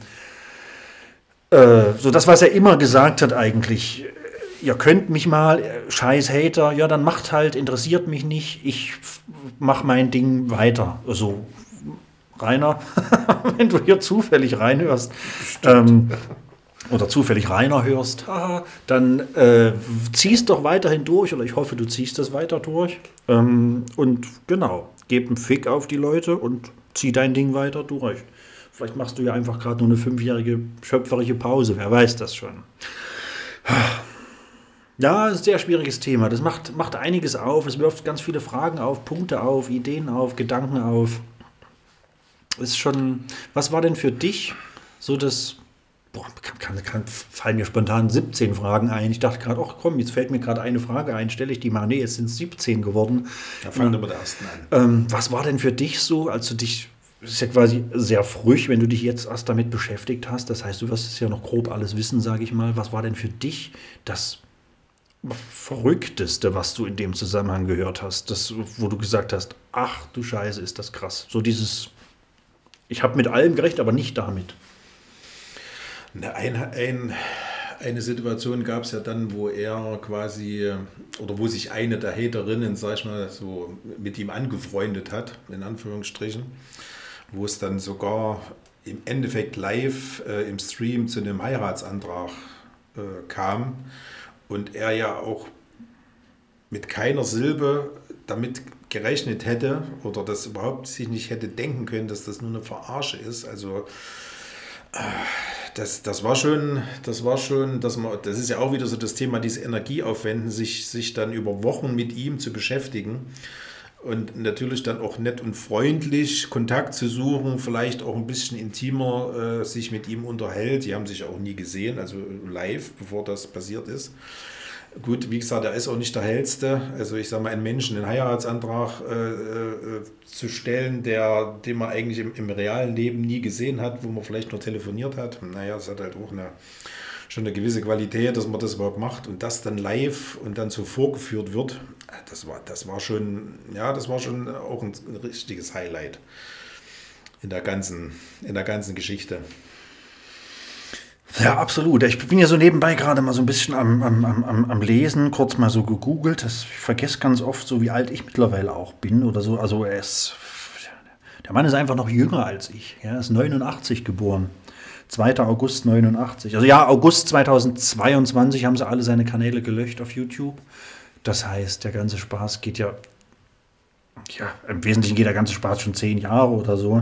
so das, was er immer gesagt hat eigentlich, ihr könnt mich mal, scheiß Hater, ja dann macht halt, interessiert mich nicht, ich mach mein Ding weiter. So, Rainer, wenn du hier zufällig reinhörst oder zufällig Rainer hörst, dann ziehst doch weiterhin durch oder ich hoffe, du ziehst das weiter durch und genau, gib einen Fick auf die Leute und zieh dein Ding weiter durch. Vielleicht machst du ja einfach gerade nur eine 5-jährige schöpferische Pause, wer weiß das schon. Ja, ist ein sehr schwieriges Thema. Das macht einiges auf, es wirft ganz viele Fragen auf, Punkte auf, Ideen auf, Gedanken auf. Ist schon, was war denn für dich so das, fallen mir spontan 17 Fragen ein. Ich dachte gerade, ach komm, jetzt fällt mir gerade eine Frage ein, stelle ich die mal. Nee, es sind 17 geworden. Da fangen wir mit der ersten an. Was war denn für dich so, als du dich, das ist ja quasi sehr früh, wenn du dich jetzt erst damit beschäftigt hast, das heißt, du wirst es ja noch grob alles wissen, sage ich mal. Was war denn für dich das Verrückteste, was du in dem Zusammenhang gehört hast? Das, wo du gesagt hast, ach du Scheiße, ist das krass. So dieses, ich habe mit allem gerechnet, aber nicht damit. Eine Situation gab es ja dann, wo er quasi, oder wo sich eine der Haterinnen, sag ich mal, so mit ihm angefreundet hat, in Anführungsstrichen, wo es dann sogar im Endeffekt live im Stream zu einem Heiratsantrag kam und er ja auch mit keiner Silbe damit gerechnet hätte oder das überhaupt sich nicht hätte denken können, dass das nur eine Verarsche ist. Also das war schon, das ist ja auch wieder so das Thema, diese Energie aufwenden, sich dann über Wochen mit ihm zu beschäftigen und natürlich dann auch nett und freundlich Kontakt zu suchen, vielleicht auch ein bisschen intimer sich mit ihm unterhält. Die haben sich auch nie gesehen, also live, bevor das passiert ist. Gut, wie gesagt, er ist auch nicht der Hellste. Also ich sage mal, einen Menschen einen Heiratsantrag zu stellen, den man eigentlich im realen Leben nie gesehen hat, wo man vielleicht nur telefoniert hat. Naja, es hat halt auch schon eine gewisse Qualität, dass man das überhaupt macht. Und das dann live und dann so vorgeführt wird, das war schon auch ein richtiges Highlight in der ganzen Geschichte. Ja, absolut. Ich bin ja so nebenbei gerade mal so ein bisschen am Lesen, kurz mal so gegoogelt. Ich vergesse ganz oft, so wie alt ich mittlerweile auch bin oder so. Also der Mann ist einfach noch jünger als ich. Er ist 89 geboren. 2. August 89. Also ja, August 2022 haben sie alle seine Kanäle gelöscht auf YouTube. Das heißt, der ganze Spaß geht ja, im Wesentlichen geht der ganze Spaß schon 10 Jahre oder so.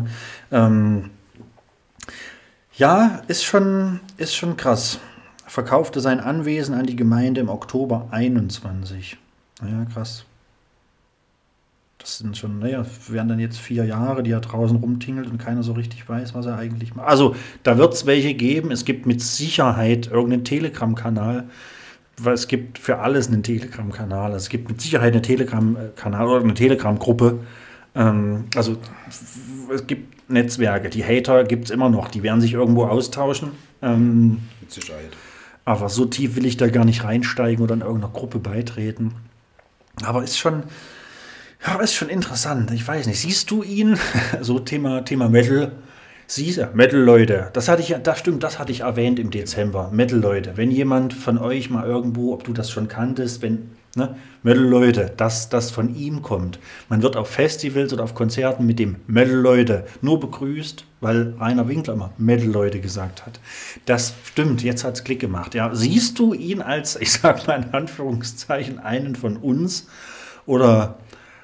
Ja, ist schon krass. Verkaufte sein Anwesen an die Gemeinde im Oktober 21. Naja, krass. Das sind schon, wären dann jetzt 4 Jahre, die er draußen rumtingelt und keiner so richtig weiß, was er eigentlich macht. Also, da wird es welche geben. Es gibt mit Sicherheit irgendeinen Telegram-Kanal, weil es gibt für alles einen Telegram-Kanal. Es gibt mit Sicherheit einen Telegram-Kanal oder eine Telegram-Gruppe. Also, es gibt Netzwerke. Die Hater gibt es immer noch. Die werden sich irgendwo austauschen. Mit Sicherheit. Aber so tief will ich da gar nicht reinsteigen oder in irgendeiner Gruppe beitreten. Aber ist schon interessant. Ich weiß nicht. Siehst du ihn? So Thema Metal. Metal-Leute. Das hatte ich erwähnt im Dezember. Metal-Leute. Wenn jemand von euch mal irgendwo, ob du das schon kanntest, Metal-Leute, das von ihm kommt. Man wird auf Festivals oder auf Konzerten mit dem Metal-Leute nur begrüßt, weil Rainer Winkler immer Metal-Leute gesagt hat. Das stimmt, jetzt hat es Klick gemacht. Ja, siehst du ihn als, ich sag mal in Anführungszeichen, einen von uns oder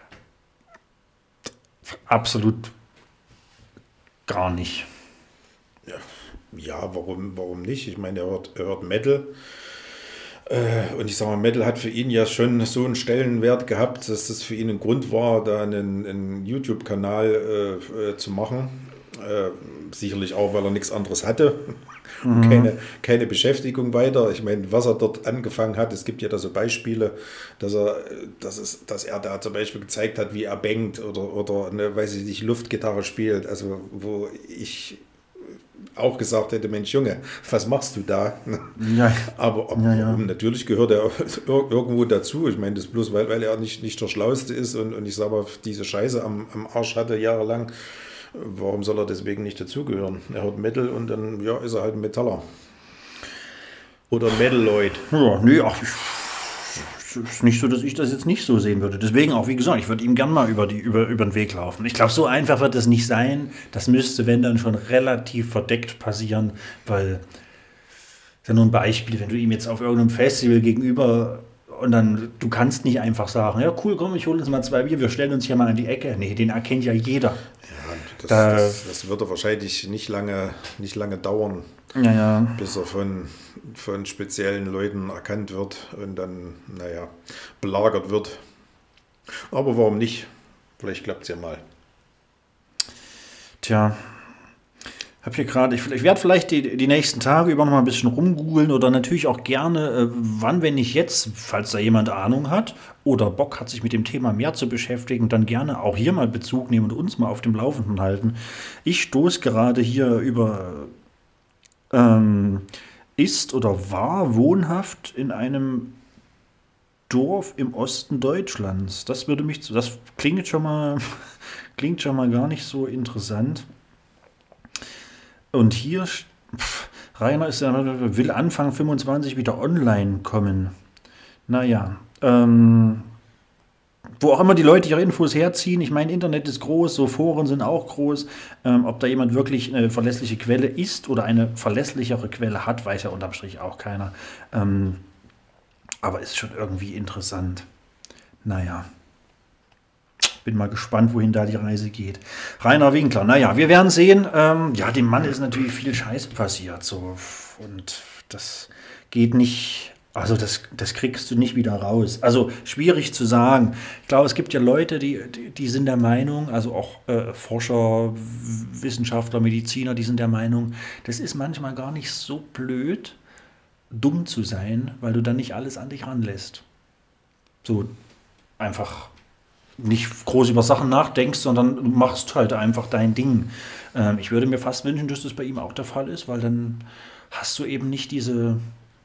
absolut gar nicht? Ja, warum nicht? Ich meine, er hört Metal. Und ich sage mal, Metal hat für ihn ja schon so einen Stellenwert gehabt, dass das für ihn ein Grund war, da einen YouTube-Kanal zu machen. Sicherlich auch, weil er nichts anderes hatte. Keine Beschäftigung weiter. Ich meine, was er dort angefangen hat, es gibt ja da so Beispiele, dass er da zum Beispiel gezeigt hat, wie er bangt oder weiß ich nicht, Luftgitarre spielt. Also wo ich auch gesagt hätte, Mensch Junge, was machst du da? Ja. Aber natürlich gehört er irgendwo dazu. Ich meine, das bloß, weil er nicht der Schlauste ist und ich sage mal, diese Scheiße am Arsch hatte jahrelang. Warum soll er deswegen nicht dazugehören? Er hört Metal und dann ist er halt ein Metaller. Oder ein Metal-Lloyd. Ja, es ist nicht so, dass ich das jetzt nicht so sehen würde. Deswegen auch, wie gesagt, ich würde ihm gern mal über den Weg laufen. Ich glaube, so einfach wird es nicht sein. Das müsste, wenn dann schon relativ verdeckt passieren, weil, das ist ja nur ein Beispiel, wenn du ihm jetzt auf irgendeinem Festival gegenüber und dann, du kannst nicht einfach sagen, ja cool, komm, ich hole uns mal 2 Bier, wir stellen uns hier mal an die Ecke. Nee, den erkennt ja jeder. Ja, das wird wahrscheinlich nicht lange dauern, bis er von speziellen Leuten erkannt wird und dann, belagert wird. Aber warum nicht? Vielleicht klappt es ja mal. Tja, ich werde vielleicht die nächsten Tage über noch mal ein bisschen rumgoogeln oder natürlich auch gerne, wann, wenn nicht jetzt, falls da jemand Ahnung hat oder Bock hat, sich mit dem Thema mehr zu beschäftigen, dann gerne auch hier mal Bezug nehmen und uns mal auf dem Laufenden halten. Ich stoße gerade hier über ist oder war wohnhaft in einem Dorf im Osten Deutschlands. Das klingt schon mal gar nicht so interessant. Und hier, Rainer will Anfang 25 wieder online kommen. Naja, wo auch immer die Leute ihre Infos herziehen. Ich meine, Internet ist groß, so Foren sind auch groß. Ob da jemand wirklich eine verlässliche Quelle ist oder eine verlässlichere Quelle hat, weiß ja unterm Strich auch keiner. Aber ist schon irgendwie interessant. Naja. Bin mal gespannt, wohin da die Reise geht. Rainer Winkler, wir werden sehen. Dem Mann ist natürlich viel Scheiße passiert. So. Und das geht nicht, also das kriegst du nicht wieder raus. Also schwierig zu sagen. Ich glaube, es gibt ja Leute, die sind der Meinung, also auch Forscher, Wissenschaftler, Mediziner, die sind der Meinung, das ist manchmal gar nicht so blöd, dumm zu sein, weil du dann nicht alles an dich ranlässt. So einfach nicht groß über Sachen nachdenkst, sondern du machst halt einfach dein Ding. Ich würde mir fast wünschen, dass das bei ihm auch der Fall ist, weil dann hast du eben nicht dieses,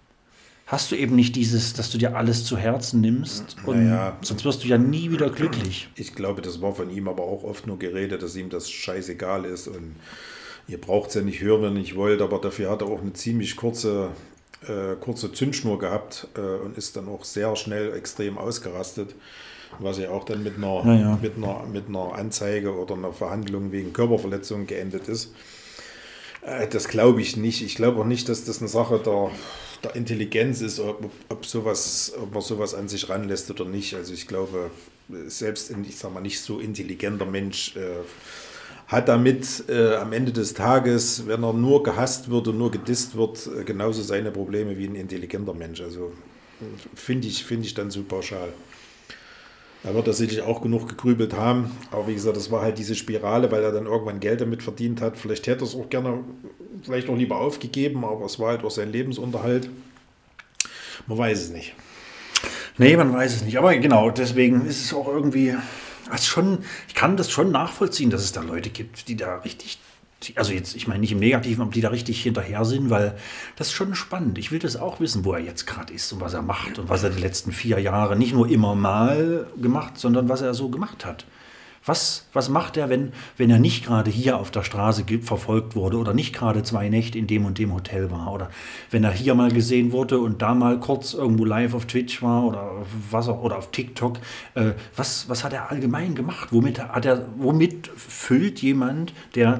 dass du dir alles zu Herzen nimmst und sonst wirst du ja nie wieder glücklich. Ich glaube, das war von ihm aber auch oft nur geredet, dass ihm das scheißegal ist und ihr braucht es ja nicht hören, wenn ihr nicht wollt, aber dafür hat er auch eine ziemlich kurze Zündschnur gehabt und ist dann auch sehr schnell extrem ausgerastet. Was ja auch dann mit einer Anzeige oder einer Verhandlung wegen Körperverletzung geendet ist. Das glaube ich nicht. Ich glaube auch nicht, dass das eine Sache der Intelligenz ist, ob man sowas an sich ranlässt oder nicht. Also ich glaube, selbst ein, ich sag mal, nicht so intelligenter Mensch hat damit am Ende des Tages, wenn er nur gehasst wird und nur gedisst wird, genauso seine Probleme wie ein intelligenter Mensch. Also finde ich dann so pauschal. Da wird er sicherlich auch genug gegrübelt haben. Aber wie gesagt, das war halt diese Spirale, weil er dann irgendwann Geld damit verdient hat. Vielleicht hätte er es auch gerne, vielleicht auch lieber aufgegeben, aber es war halt auch sein Lebensunterhalt. Man weiß es nicht. Nee, man weiß es nicht. Aber genau, deswegen ist es auch irgendwie, ich kann das schon nachvollziehen, dass es da Leute gibt, die da richtig, also jetzt, ich meine nicht im Negativen, aber die da richtig hinterher sind, weil das ist schon spannend. Ich will das auch wissen, wo er jetzt gerade ist und was er macht und was er die letzten 4 Jahre nicht nur immer mal gemacht, sondern was er so gemacht hat. Was macht er, wenn er nicht gerade hier auf der Straße verfolgt wurde oder nicht gerade 2 Nächte in dem und dem Hotel war oder wenn er hier mal gesehen wurde und da mal kurz irgendwo live auf Twitch war oder auf TikTok. Was hat er allgemein gemacht? Womit füllt jemand, der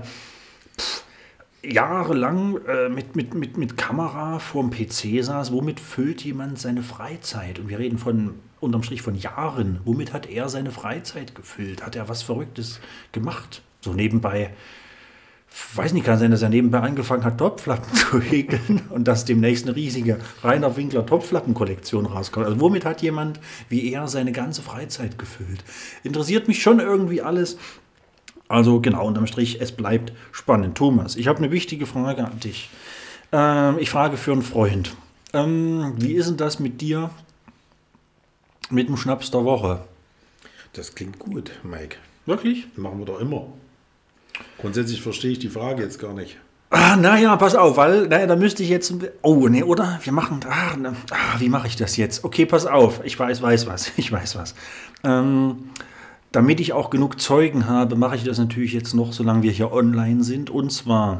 jahrelang mit Kamera vorm PC saß, womit füllt jemand seine Freizeit? Und wir reden unterm Strich von Jahren. Womit hat er seine Freizeit gefüllt? Hat er was Verrücktes gemacht? So nebenbei, weiß nicht, kann sein, dass er nebenbei angefangen hat, Topflappen zu häkeln und dass demnächst eine riesige Rainer Winkler Topflappen-Kollektion rauskommt. Also womit hat jemand wie er seine ganze Freizeit gefüllt? Interessiert mich schon irgendwie alles. Also genau, unterm Strich, es bleibt spannend. Thomas, ich habe eine wichtige Frage an dich. Ich frage für einen Freund. Wie ist denn das mit dir, mit dem Schnaps der Woche? Das klingt gut, Mike. Wirklich? Machen wir doch immer. Grundsätzlich verstehe ich die Frage jetzt gar nicht. Naja, pass auf, weil, da müsste ich jetzt, oder? Wir machen, wie mache ich das jetzt? Okay, pass auf, ich weiß was. Damit ich auch genug Zeugen habe, mache ich das natürlich jetzt noch, solange wir hier online sind. Und zwar,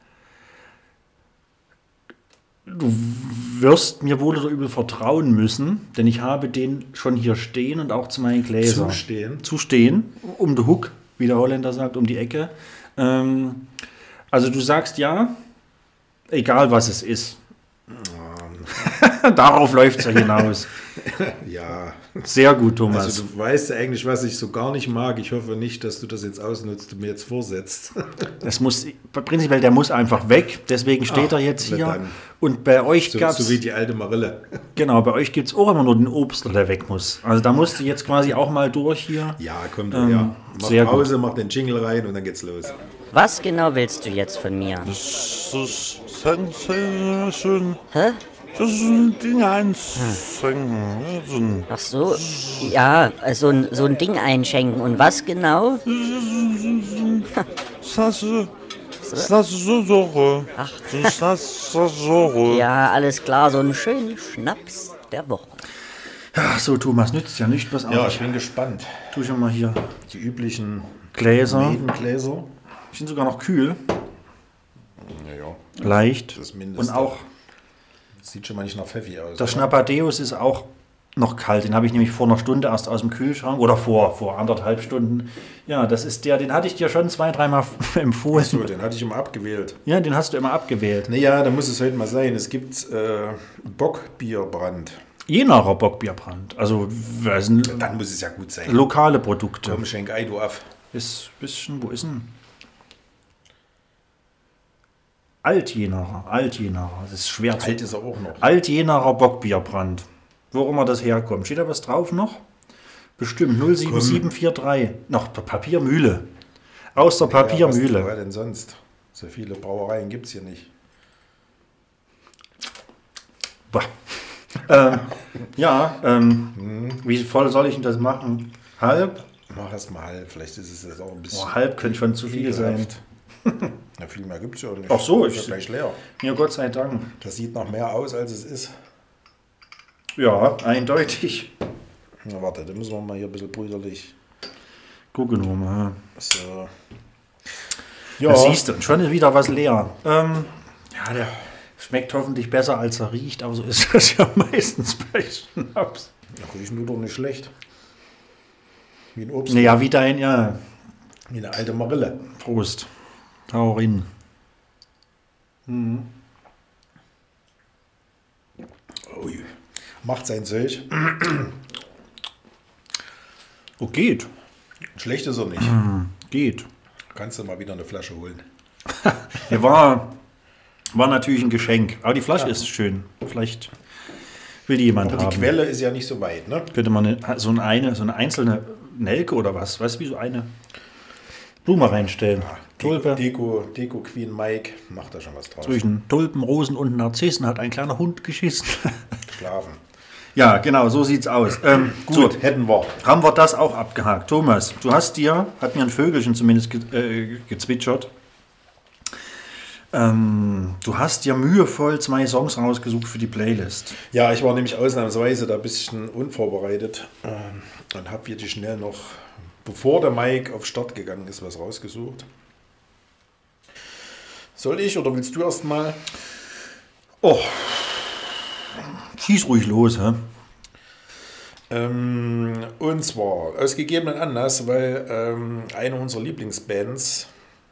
du wirst mir wohl oder übel vertrauen müssen, denn ich habe den schon hier stehen und auch zu meinen Gläsern. Zustehen, um the hook, wie der Holländer sagt, um die Ecke. Also du sagst ja, egal was es ist. Darauf läuft es ja hinaus. Ja. Sehr gut, Thomas. Also du weißt ja eigentlich, was ich so gar nicht mag. Ich hoffe nicht, dass du das jetzt ausnutzt und mir jetzt vorsetzt. Prinzipiell, der muss einfach weg. Deswegen steht er jetzt hier. Dann. Und bei euch gab es... So wie die alte Marille. Genau, bei euch gibt es auch immer nur den Obstler, der weg muss. Also da musst du jetzt quasi auch mal durch hier. Ja, komm du her. Mach Pause, mach den Jingle rein und dann geht's los. Was genau willst du jetzt von mir? Das ist schön. Hä? Das ist ein Ding einschenken. Ach so, ja, so ein Ding einschenken. Und was genau? Das ist so. Ach. Das so. Ja, alles klar, so einen schönen Schnaps der Woche. Ach so, Thomas, nützt ja nicht was. Ja, ich bin gespannt. Tu schon mal hier Die üblichen Gläser. Medengläser. Die sind sogar noch kühl. Ja, Leicht. das Mindeste. Und auch Sieht schon mal nicht nach Pfeffi aus. der Schnappadeus ist auch noch kalt. Den habe ich nämlich vor einer Stunde erst aus dem Kühlschrank oder vor 1,5 Stunden. Ja, das ist den hatte ich dir schon 2-3 Mal empfohlen. So, den hatte ich immer abgewählt. Ja, den hast du immer abgewählt. Naja, da muss es heute mal sein. Es gibt Bockbierbrand. Jenacher Bockbierbrand. Also Dann muss es ja gut sein. lokale Produkte. Komm, schenk ein, du auf. Ist bisschen, wo ist denn? Altjenacher. Das ist schwer zu... Alt ist er auch noch. Altjenacher Bockbierbrand. Wo immer das herkommt. Steht da was drauf noch? Bestimmt 07743. Noch Papiermühle. Aus der Papiermühle. Was denn sonst? So viele Brauereien gibt es hier nicht. Wie voll soll ich denn das machen? Halb? Mach erst mal halb. Vielleicht ist es jetzt auch ein bisschen. Halb könnte schon zu viel sein. Ja, viel mehr gibt es ja auch nicht. Ach so, ist ja gleich leer. Ja, Gott sei Dank. Das sieht noch mehr aus, als es ist. Ja, eindeutig. Na warte, da müssen wir mal hier ein bisschen brüderlich. Gucke nur mal. So. Ja. Da siehst du, schon ist wieder was leer. Der schmeckt hoffentlich besser, als er riecht, aber so ist das ja meistens bei Schnaps. Ja, riechen tut doch nicht schlecht. Wie ein Obst. Naja, wie Wie eine alte Marille. Prost. Hau rein. Ui. Macht sein Zeug. Oh, geht. Schlecht ist er nicht. Geht. Kannst du mal wieder eine Flasche holen. Er war natürlich ein Geschenk. Aber die Flasche ist schön. Vielleicht will die jemand Aber haben. die Quelle ist ja nicht so weit, ne? Könnte man so eine einzelne Nelke oder was? Weißt du, wie so eine Blume reinstellen? Tulpe. Deko Queen Mike macht da schon was draus. Zwischen Tulpen, Rosen und Narzissen hat ein kleiner Hund geschissen. Schlafen. Ja, genau, so sieht's aus. Gut, So, hätten wir. haben wir das auch abgehakt. Thomas, hat mir ein Vögelchen zumindest gezwitschert. Du hast dir mühevoll 2 Songs rausgesucht für die Playlist. Ja, ich war nämlich ausnahmsweise da ein bisschen unvorbereitet und habe hier die schnell noch, bevor der Mike auf Start gegangen ist, was rausgesucht. Soll ich oder willst du erst mal? Oh, schieß ruhig los, hä? Und zwar aus gegebenen Anlass, weil eine unserer Lieblingsbands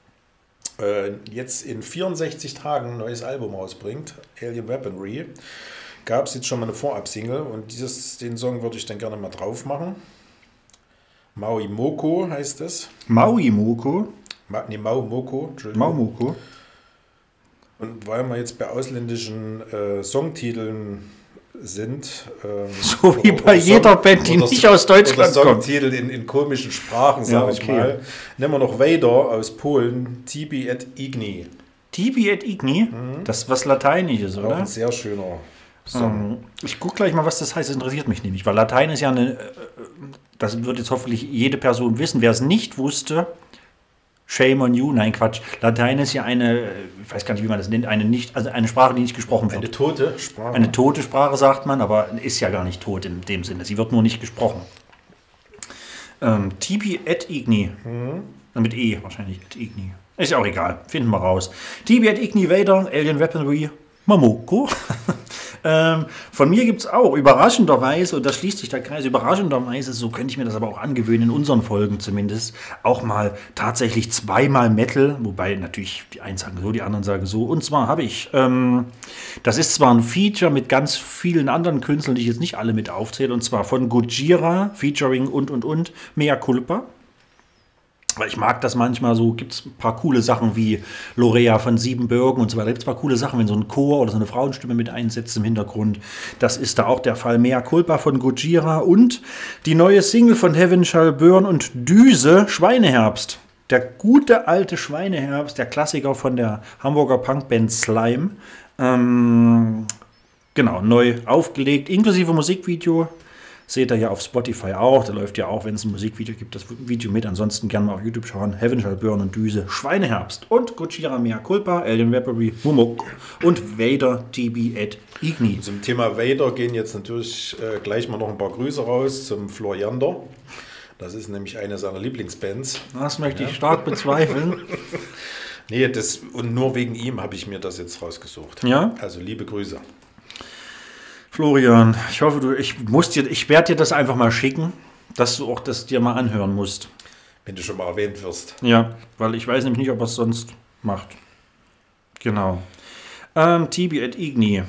jetzt in 64 Tagen ein neues Album rausbringt, Alien Weaponry, gab es jetzt schon mal eine Vorab-Single und den Song würde ich dann gerne mal drauf machen. Maui Moko heißt es. Maui Moko. Mau Moko, Entschuldigung. Mau Moko. Und weil wir jetzt bei ausländischen Songtiteln sind. So wie bei jeder Band, die nicht aus Deutschland kommt. Songtitel in komischen Sprachen, sage Ja, ich okay. mal. Nehmen wir noch Vader aus Polen, Tibi et Igni. Tibi et Igni, das ist was Lateinisches, Auch oder? ein sehr schöner Song. Ich gucke gleich mal, was das heißt. Das interessiert mich nämlich, weil Latein ist ja das wird jetzt hoffentlich jede Person wissen. Wer es nicht wusste, shame on you. Nein, Quatsch. Latein ist ja ich weiß gar nicht, wie man das nennt, eine Sprache, die nicht gesprochen wird. Eine tote Sprache. Eine tote Sprache, sagt man, aber ist ja gar nicht tot in dem Sinne. Sie wird nur nicht gesprochen. Tibi et Igni. Mit E wahrscheinlich. Et Igni. Ist ja auch egal. Finden wir raus. Tibi et Igni Vader, Alien Weaponry, Mamoko. Von mir gibt es auch überraschenderweise, und da schließt sich der Kreis, überraschenderweise, so könnte ich mir das aber auch angewöhnen, in unseren Folgen zumindest, auch mal tatsächlich 2-mal Metal, wobei natürlich die einen sagen so, die anderen sagen so. Und zwar habe ich, das ist zwar ein Feature mit ganz vielen anderen Künstlern, die ich jetzt nicht alle mit aufzähle, und zwar von Gojira, featuring und, Mea Culpa. Weil ich mag das manchmal so, gibt es ein paar coole Sachen wie Lorea von Siebenbürgen und so weiter. Gibt es ein paar coole Sachen, wenn so ein Chor oder so eine Frauenstimme mit einsetzt im Hintergrund. Das ist da auch der Fall. Mea Culpa von Gojira und die neue Single von Heaven Shall Burn und Düse, Schweineherbst. Der gute alte Schweineherbst, der Klassiker von der Hamburger Punkband Slime. Genau, neu aufgelegt, inklusive Musikvideo. Seht ihr ja auf Spotify auch. Da läuft ja auch, wenn es ein Musikvideo gibt, das Video mit. Ansonsten gerne mal auf YouTube schauen. Heaven Shall Burn und Düse, Schweineherbst. Und Gojira Mea Culpa, Alien Weaponry, Mumok und Vader, Tibi et Igni. Zum Thema Vader gehen jetzt natürlich gleich mal noch ein paar Grüße raus zum Floriander. Das ist nämlich eine seiner Lieblingsbands. Das möchte ich stark bezweifeln. Nee, und nur wegen ihm habe ich mir das jetzt rausgesucht. Ja? Also liebe Grüße. Florian, ich hoffe, ich werde dir das einfach mal schicken, dass du auch das dir mal anhören musst. Wenn du schon mal erwähnt wirst. Ja, weil ich weiß nämlich nicht, ob er es sonst macht. Genau. Tibi et Igni.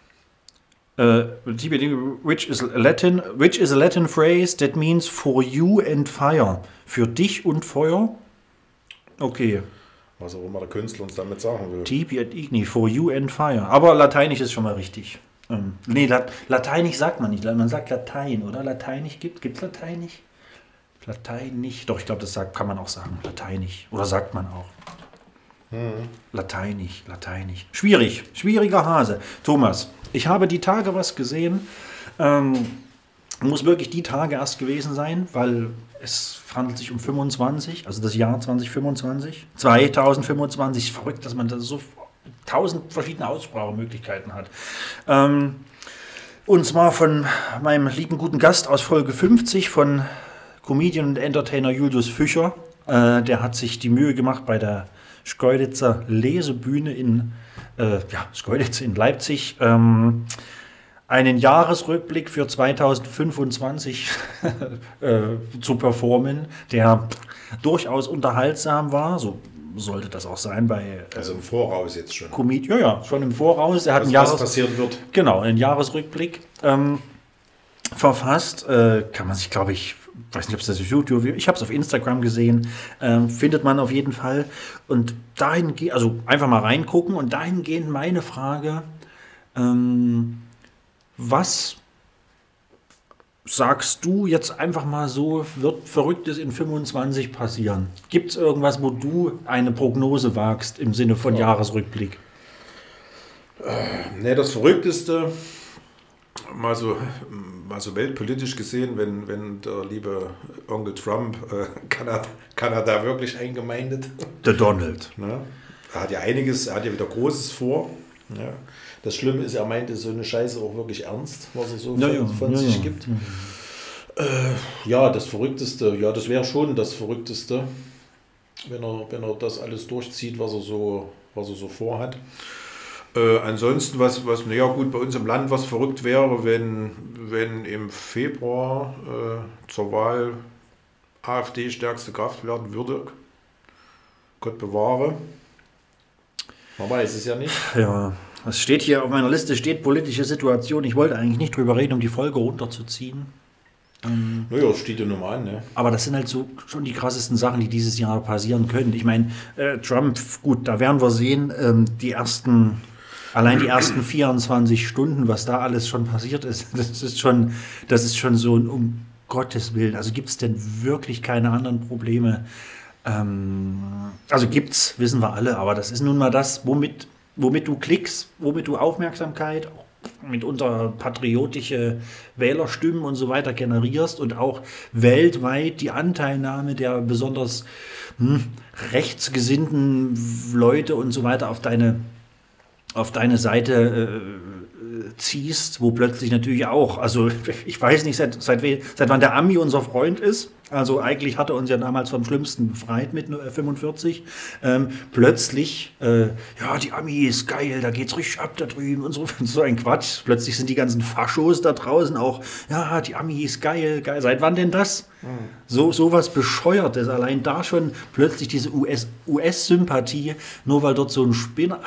Tibi et Igni, which is a Latin phrase that means for you and fire. Für dich und Feuer? Okay. Was auch immer der Künstler uns damit sagen will. Tibi et Igni, for you and fire. Aber Lateinisch ist schon mal richtig. Nee, Lateinisch sagt man nicht. Man sagt Latein, oder? Lateinisch gibt es Lateinisch? Lateinisch. Doch, ich glaube, das kann man auch sagen. Lateinisch. Oder sagt man auch. Lateinisch. Schwieriger Hase. Thomas, ich habe die Tage was gesehen. Muss wirklich die Tage erst gewesen sein, weil es handelt sich um 25, also das Jahr 2025. 2025. Verrückt, dass man das so 1000 verschiedene Aussprachemöglichkeiten hat. Und zwar von meinem lieben guten Gast aus Folge 50 von Comedian und Entertainer Julius Fischer. Der hat sich die Mühe gemacht, bei der Schkeuditzer Lesebühne in Schkeuditz in Leipzig einen Jahresrückblick für 2025 zu performen, der durchaus unterhaltsam war, so sollte das auch sein bei Also im Voraus jetzt schon. Ja, schon im Voraus. Er hat Was passieren wird. Genau, einen Jahresrückblick verfasst. Kann man sich, glaube ich, weiß nicht, ob es das auf YouTube, ich habe es auf Instagram gesehen, findet man auf jeden Fall. Und dahingehend, also einfach mal reingucken und dahingehend meine Frage, was sagst du jetzt einfach mal so, wird Verrücktes in 25 passieren? Gibt es irgendwas, wo du eine Prognose wagst im Sinne von Jahresrückblick? Ne, das Verrückteste, mal so weltpolitisch gesehen, wenn der liebe Onkel Trump, kann er da wirklich eingemeindet? Der Donald. Ne? Er hat ja einiges, er hat ja wieder Großes vor. Ja. Das Schlimme ist, er meinte so eine Scheiße auch wirklich ernst, was er so von sich gibt. Das Verrückteste, das wäre schon das Verrückteste, wenn er das alles durchzieht, was er so vorhat. Ansonsten, gut, bei uns im Land, was verrückt wäre, wenn im Februar zur Wahl AfD stärkste Kraft werden würde. Gott bewahre. Man weiß es ja nicht. Ja, es steht hier auf meiner Liste, steht politische Situation. Ich wollte eigentlich nicht drüber reden, um die Folge runterzuziehen. Naja, steht ja nun mal an, ne? Aber das sind halt so schon die krassesten Sachen, die dieses Jahr passieren können. Ich meine, Trump, gut, da werden wir sehen, allein die ersten 24 Stunden, was da alles schon passiert ist, das ist schon so ein um Gottes Willen. Also gibt es denn wirklich keine anderen Probleme? Also gibt's, wissen wir alle, aber das ist nun mal das, womit du Klicks, womit du Aufmerksamkeit, mitunter patriotische Wählerstimmen und so weiter generierst und auch weltweit die Anteilnahme der besonders rechtsgesinnten Leute und so weiter auf deine Seite ziehst, wo plötzlich natürlich auch, also ich weiß nicht, seit wann der Ami unser Freund ist, also eigentlich hat er uns ja damals vom Schlimmsten befreit mit 45, plötzlich, die Ami ist geil, da geht's richtig ab da drüben und so ein Quatsch, plötzlich sind die ganzen Faschos da draußen auch, ja, die Ami ist geil, seit wann denn das? So was Bescheuertes, allein da schon plötzlich diese US-Sympathie, nur weil dort so ein Spinner,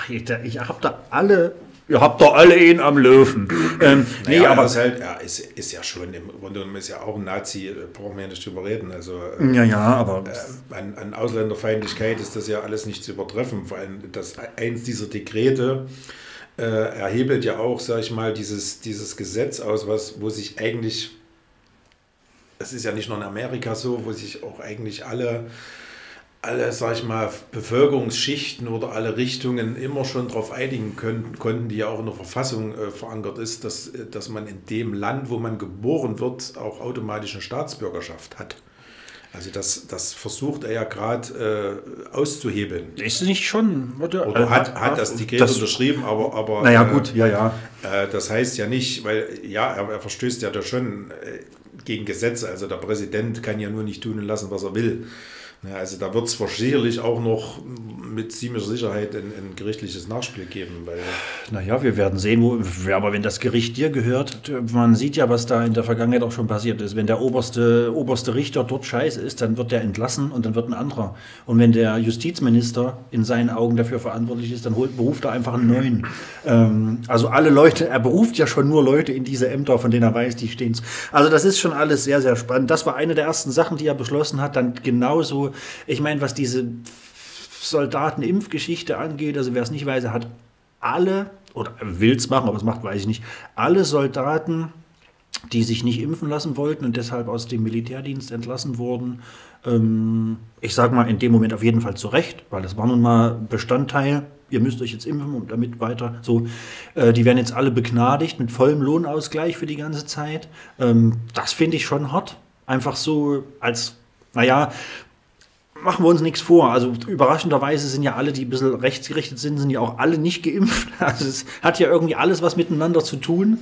ihr habt da alle ihn am Laufen. Aber es ist ja schon, im Grunde genommen ist ja auch ein Nazi, brauchen wir ja nicht drüber reden. Also, aber an Ausländerfeindlichkeit ist das ja alles nicht zu übertreffen. Vor allem, eins dieser Dekrete erhebelt ja auch, sag ich mal, dieses Gesetz aus, wo sich eigentlich, das ist ja nicht nur in Amerika so, wo sich auch eigentlich alle, sag ich mal, Bevölkerungsschichten oder alle Richtungen immer schon darauf einigen konnten, die ja auch in der Verfassung verankert ist, dass man in dem Land, wo man geboren wird, auch automatisch eine Staatsbürgerschaft hat. Also das versucht er ja gerade auszuhebeln. Ist nicht schon? Oder hat das Dekret unterschrieben, aber naja, gut, ja. Das heißt ja nicht, weil er verstößt ja da schon gegen Gesetze. Also der Präsident kann ja nur nicht tun und lassen, was er will. Ja, also da wird es sicherlich auch noch mit ziemlicher Sicherheit ein gerichtliches Nachspiel geben. Naja, wir werden sehen, aber wenn das Gericht dir gehört, man sieht ja, was da in der Vergangenheit auch schon passiert ist. Wenn der oberste Richter dort scheiße ist, dann wird der entlassen und dann wird ein anderer. Und wenn der Justizminister in seinen Augen dafür verantwortlich ist, dann beruft er einfach einen neuen. Also alle Leute, er beruft ja schon nur Leute in diese Ämter, von denen er weiß, die stehen. Also das ist schon alles sehr, sehr spannend. Das war eine der ersten Sachen, die er beschlossen hat. Dann genauso, ich meine, was diese Soldatenimpfgeschichte angeht, also wer es nicht weiß, er hat alle, oder will es machen, aber es macht, weiß ich nicht, alle Soldaten, die sich nicht impfen lassen wollten und deshalb aus dem Militärdienst entlassen wurden, ich sage mal in dem Moment auf jeden Fall zu Recht, weil das war nun mal Bestandteil, ihr müsst euch jetzt impfen und damit weiter, so, die werden jetzt alle begnadigt mit vollem Lohnausgleich für die ganze Zeit. Das finde ich schon hart, einfach so als, machen wir uns nichts vor. Also überraschenderweise sind ja alle, die ein bisschen rechtsgerichtet sind ja auch alle nicht geimpft. Also es hat ja irgendwie alles was miteinander zu tun.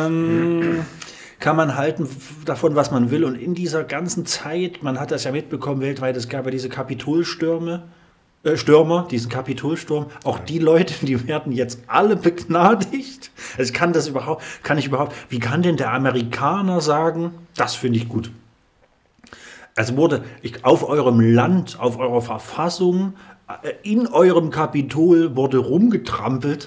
Kann man halten davon, was man will. Und in dieser ganzen Zeit, man hat das ja mitbekommen weltweit, es gab ja diese Kapitolstürmer, diesen Kapitolsturm. Auch die Leute, die werden jetzt alle begnadigt. Also wie kann denn der Amerikaner sagen, das finde ich gut? Also wurde auf eurem Land, auf eurer Verfassung, in eurem Kapitol wurde rumgetrampelt.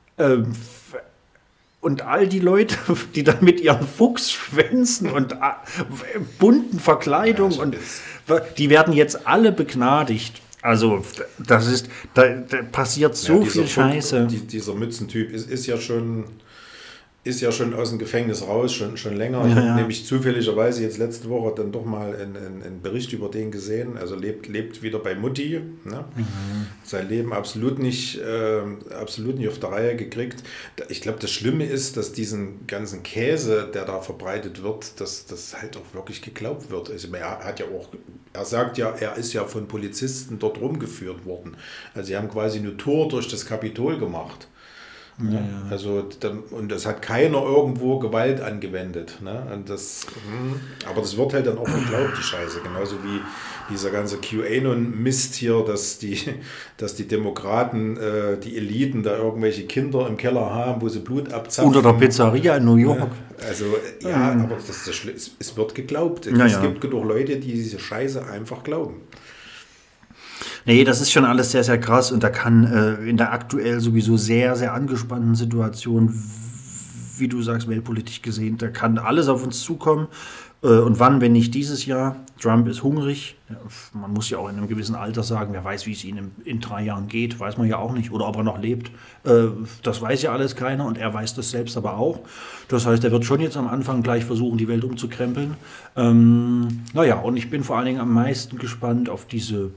Und all die Leute, die dann mit ihren Fuchsschwänzen und bunten Verkleidungen, die werden jetzt alle begnadigt. Also da passiert so viel Scheiße. Dieser Mützentyp ist ja schon aus dem Gefängnis raus, schon länger. Ich habe nämlich zufälligerweise jetzt letzte Woche dann doch mal einen Bericht über den gesehen. Also lebt wieder bei Mutti. Ne? Sein Leben absolut nicht auf der Reihe gekriegt. Ich glaube, das Schlimme ist, dass diesen ganzen Käse, der da verbreitet wird, dass das halt auch wirklich geglaubt wird. Also er sagt ja, er ist ja von Polizisten dort rumgeführt worden. Also sie haben quasi eine Tour durch das Kapitol gemacht. Ja. Also, und es hat keiner irgendwo Gewalt angewendet. Ne? Aber das wird halt dann auch geglaubt, die Scheiße. Genauso wie dieser ganze QAnon-Mist hier, dass die Demokraten, die Eliten, da irgendwelche Kinder im Keller haben, wo sie Blut abzapfen. Unter der Pizzeria in New York. Also, aber es wird geglaubt. Es gibt genug Leute, die diese Scheiße einfach glauben. Nee, das ist schon alles sehr, sehr krass und da kann in der aktuell sowieso sehr, sehr angespannten Situation, wie du sagst, weltpolitisch gesehen, da kann alles auf uns zukommen. Und wann, wenn nicht dieses Jahr? Trump ist hungrig. Ja, man muss ja auch in einem gewissen Alter sagen, wer weiß, wie es ihm in 3 Jahren geht, weiß man ja auch nicht. Oder ob er noch lebt. Das weiß ja alles keiner und er weiß das selbst aber auch. Das heißt, er wird schon jetzt am Anfang gleich versuchen, die Welt umzukrempeln. Und ich bin vor allen Dingen am meisten gespannt auf diese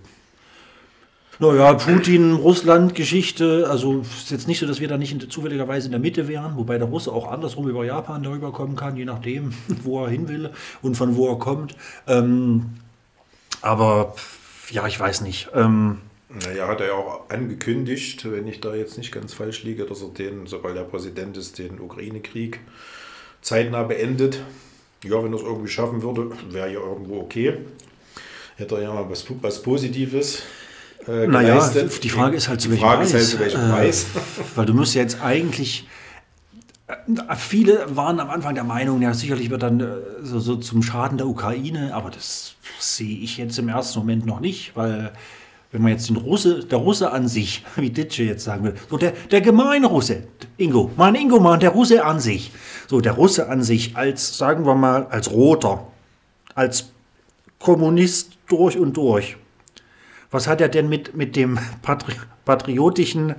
Putin-Russland-Geschichte, also es ist jetzt nicht so, dass wir da nicht zufälligerweise in der Mitte wären, wobei der Russe auch andersrum über Japan darüber kommen kann, je nachdem, wo er hin will und von wo er kommt. Aber ja, ich weiß nicht. Hat er ja auch angekündigt, wenn ich da jetzt nicht ganz falsch liege, dass er sobald er Präsident ist, den Ukraine-Krieg zeitnah beendet. Ja, wenn er es irgendwie schaffen würde, wäre ja irgendwo okay. Hätte er ja mal was Positives. Die Frage ist halt zu welchem Preis. Weil du musst ja jetzt eigentlich, viele waren am Anfang der Meinung, ja sicherlich wird dann so zum Schaden der Ukraine, aber das sehe ich jetzt im ersten Moment noch nicht, weil wenn man jetzt der Russe an sich, wie Ditsche jetzt sagen will, so der gemeine Russe, der Russe an sich, so der Russe an sich als, sagen wir mal, als Roter, als Kommunist durch und durch. Was hat er denn mit dem patriotischen,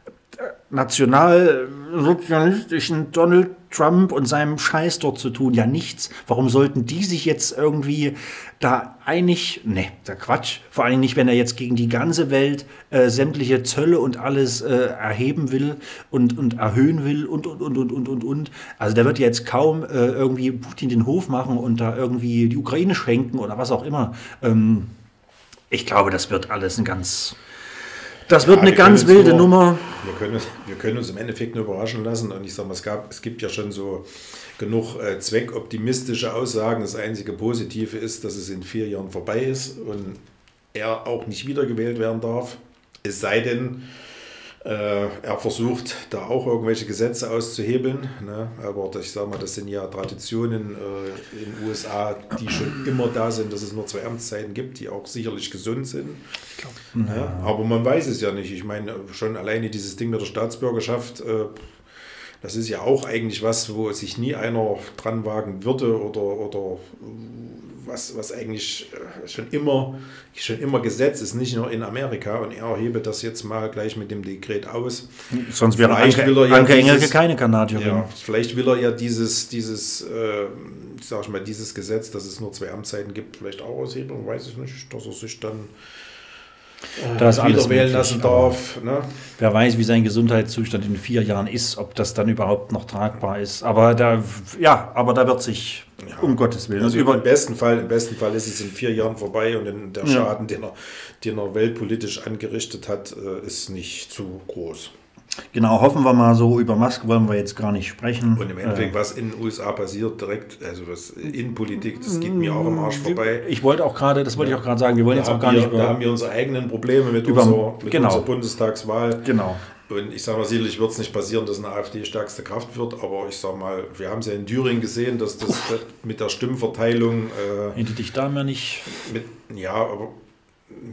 nationalsozialistischen Donald Trump und seinem Scheiß dort zu tun? Ja, nichts. Warum sollten die sich jetzt irgendwie da einig? Ne, der Quatsch. Vor allem nicht, wenn er jetzt gegen die ganze Welt sämtliche Zölle und alles erheben will und erhöhen will und. Also der wird jetzt kaum irgendwie Putin den Hof machen und da irgendwie die Ukraine schenken oder was auch immer. Ich glaube, das wird alles eine ganz wilde Nummer. Wir können uns im Endeffekt nur überraschen lassen. Und ich sage mal, es gibt ja schon so genug zweckoptimistische Aussagen. Das einzige Positive ist, dass es in 4 Jahren vorbei ist und er auch nicht wiedergewählt werden darf. Es sei denn, er versucht, da auch irgendwelche Gesetze auszuhebeln. Ne? Aber ich sage mal, das sind ja Traditionen in den USA, die schon immer da sind, dass es nur 2 Amtszeiten gibt, die auch sicherlich gesund sind. Ja, aber man weiß es ja nicht. Ich meine, schon alleine dieses Ding mit der Staatsbürgerschaft, das ist ja auch eigentlich was, wo sich nie einer dran wagen würde oder was eigentlich schon immer Gesetz ist, nicht nur in Amerika. Und er hebe das jetzt mal gleich mit dem Dekret aus. Sonst wäre Anke Engelke keine Kanadierin. Ja, vielleicht will er ja dieses Gesetz, dass es nur 2 Amtszeiten gibt, vielleicht auch aushebeln, weiß ich nicht, dass er sich dann wieder wählen lassen darf. Ne? Wer weiß, wie sein Gesundheitszustand in 4 Jahren ist, ob das dann überhaupt noch tragbar ist. Aber da wird sich, um Gottes Willen. Also im besten Fall ist es in 4 Jahren vorbei und der Schaden, den er weltpolitisch angerichtet hat, ist nicht zu groß. Genau, hoffen wir mal so. Über Musk wollen wir jetzt gar nicht sprechen. Und im Endeffekt, was in den USA passiert, direkt, also was Innenpolitik, das geht mir auch am Arsch vorbei. Ich wollte auch gerade sagen, wir wollen jetzt auch gar nicht Da haben wir unsere eigenen Probleme mit unserer Bundestagswahl. Genau. Und ich sage mal, sicherlich wird es nicht passieren, dass eine AfD stärkste Kraft wird, aber ich sage mal, wir haben es ja in Thüringen gesehen, dass das mit der Stimmverteilung... Hätte dich da mehr nicht...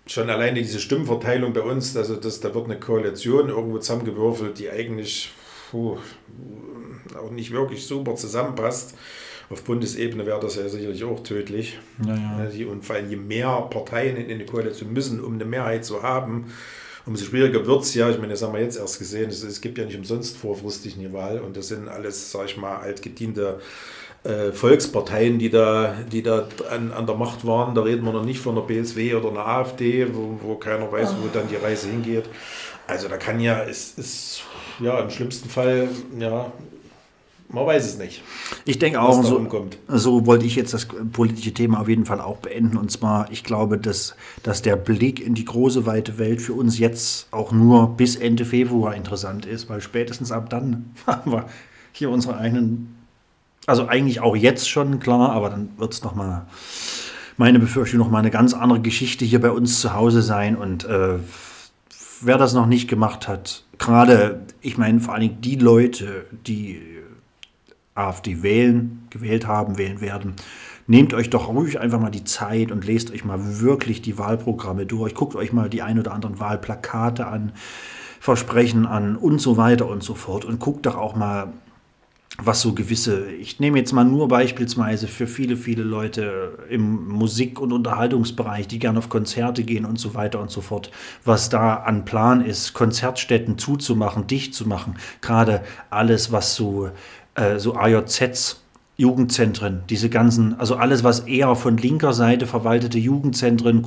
schon alleine diese Stimmenverteilung bei uns, also da wird eine Koalition irgendwo zusammengewürfelt, die eigentlich auch nicht wirklich super zusammenpasst. Auf Bundesebene wäre das ja sicherlich auch tödlich. Und vor allem je mehr Parteien in eine Koalition müssen, um eine Mehrheit zu haben, umso schwieriger wird es ja. Ich meine, das haben wir jetzt erst gesehen. Es gibt ja nicht umsonst vorfristig eine Wahl. Und das sind alles, sag ich mal, altgediente Volksparteien, die da an der Macht waren. Da reden wir noch nicht von der BSW oder einer AfD, wo keiner weiß, wo dann die Reise hingeht. Also da kann ja, im schlimmsten Fall, man weiß es nicht. Ich denke auch, so wollte ich jetzt das politische Thema auf jeden Fall auch beenden. Und zwar, ich glaube, dass der Blick in die große, weite Welt für uns jetzt auch nur bis Ende Februar interessant ist, weil spätestens ab dann haben wir hier unsere eigenen, also eigentlich auch jetzt schon klar, aber dann wird es nochmal, meine Befürchtung, nochmal eine ganz andere Geschichte hier bei uns zu Hause sein. Und wer das noch nicht gemacht hat, gerade, ich meine vor allen Dingen die Leute, die AfD gewählt haben, wählen werden, nehmt euch doch ruhig einfach mal die Zeit und lest euch mal wirklich die Wahlprogramme durch, guckt euch mal die ein oder anderen Wahlplakate an, Versprechen an und so weiter und so fort und guckt doch auch mal, was so gewisse, ich nehme jetzt mal nur beispielsweise für viele, viele Leute im Musik- und Unterhaltungsbereich, die gerne auf Konzerte gehen und so weiter und so fort, was da an Plan ist, Konzertstätten zuzumachen, dicht zu machen, gerade alles, was so AJZs, Jugendzentren, diese ganzen, also alles, was eher von linker Seite verwaltete Jugendzentren,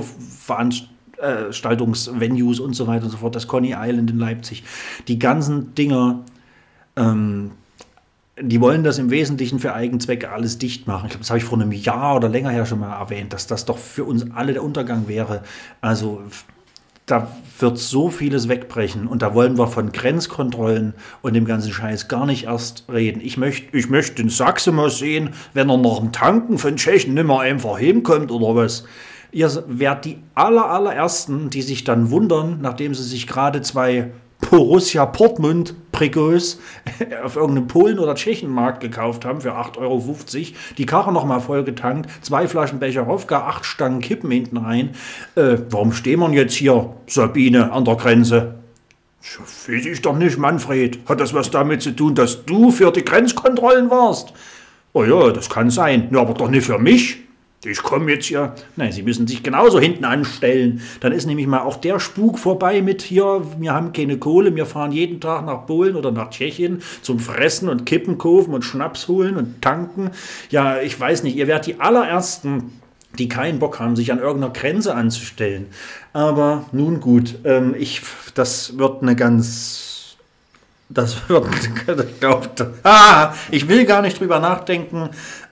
Kulturveranstaltungsvenues und so weiter und so fort, das Coney Island in Leipzig, die ganzen Dinger, die wollen das im Wesentlichen für Eigenzwecke alles dicht machen. Ich glaube, das habe ich vor einem Jahr oder länger her schon mal erwähnt, dass das doch für uns alle der Untergang wäre. Also da wird so vieles wegbrechen und da wollen wir von Grenzkontrollen und dem ganzen Scheiß gar nicht erst reden. Ich möchte den Sachsen mal sehen, wenn er nach dem Tanken von Tschechen nicht mehr einfach hinkommt oder was. Ihr werdet die allerersten, die sich dann wundern, nachdem sie sich gerade 2 Borussia Portmund-Trikots auf irgendeinem Polen- oder Tschechenmarkt gekauft haben für 8,50 Euro, die Karre nochmal voll getankt, 2 Flaschen Becherowka, 8 Stangen Kippen hinten rein. Warum stehen wir jetzt hier, Sabine, an der Grenze? Weiß ich doch nicht, Manfred. Hat das was damit zu tun, dass du für die Grenzkontrollen warst? Oh ja, das kann sein. Ja, aber doch nicht für mich. Ich komme jetzt hier. Nein, Sie müssen sich genauso hinten anstellen. Dann ist nämlich mal auch der Spuk vorbei mit hier, wir haben keine Kohle, wir fahren jeden Tag nach Polen oder nach Tschechien zum Fressen und Kippen kaufen und Schnaps holen und tanken. Ja, ich weiß nicht, ihr werdet die allerersten, die keinen Bock haben, sich an irgendeiner Grenze anzustellen. Aber nun gut, das wird eine ganz... ich will gar nicht drüber nachdenken.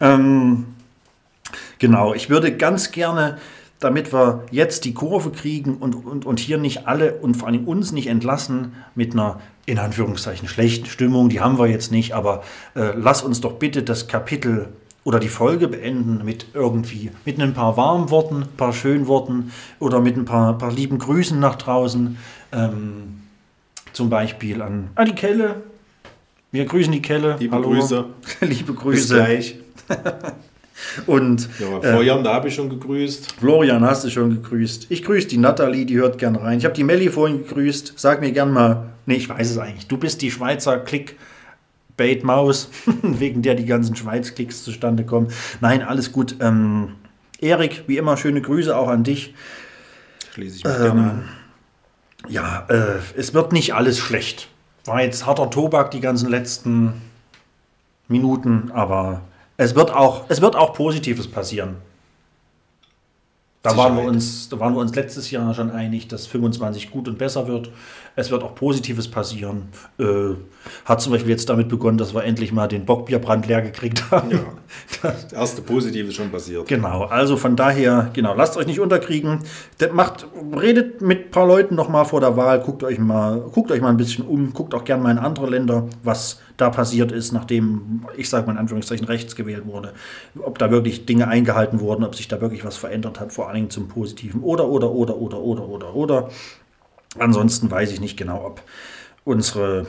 Genau, ich würde ganz gerne, damit wir jetzt die Kurve kriegen und hier nicht alle und vor allem uns nicht entlassen mit einer, in Anführungszeichen, schlechten Stimmung, die haben wir jetzt nicht, aber lass uns doch bitte das Kapitel oder die Folge beenden mit ein paar warmen Worten, ein paar schönen Worten oder mit ein paar lieben Grüßen nach draußen, zum Beispiel an die Kelle. Wir grüßen die Kelle. Liebe Grüße. Liebe Grüße. Bis gleich. Und Florian, da habe ich schon gegrüßt. Florian, hast du schon gegrüßt. Ich grüße die Nathalie, die hört gern rein. Ich habe die Melli vorhin gegrüßt. Sag mir gern mal, nee, ich weiß es eigentlich. Du bist die Schweizer Clickbait-Maus, wegen der die ganzen Schweiz-Klicks zustande kommen. Nein, alles gut. Erik, wie immer, schöne Grüße auch an dich. Schließe ich mich gerne an. Ja, es wird nicht alles schlecht. War jetzt harter Tobak die ganzen letzten Minuten, aber es wird auch Positives passieren. Da waren wir uns letztes Jahr schon einig, dass 25 gut und besser wird. Es wird auch Positives passieren. Hat zum Beispiel jetzt damit begonnen, dass wir endlich mal den Bockbierbrand leer gekriegt haben. Ja, das erste Positive ist schon passiert. Genau, also von daher, lasst euch nicht unterkriegen. Redet mit ein paar Leuten noch mal vor der Wahl, guckt euch mal ein bisschen um, guckt auch gerne mal in andere Länder, was da passiert ist, nachdem, ich sage mal in Anführungszeichen, rechts gewählt wurde. Ob da wirklich Dinge eingehalten wurden, ob sich da wirklich was verändert hat, vor allen Dingen zum Positiven. Oder. Ansonsten weiß ich nicht genau, ob unsere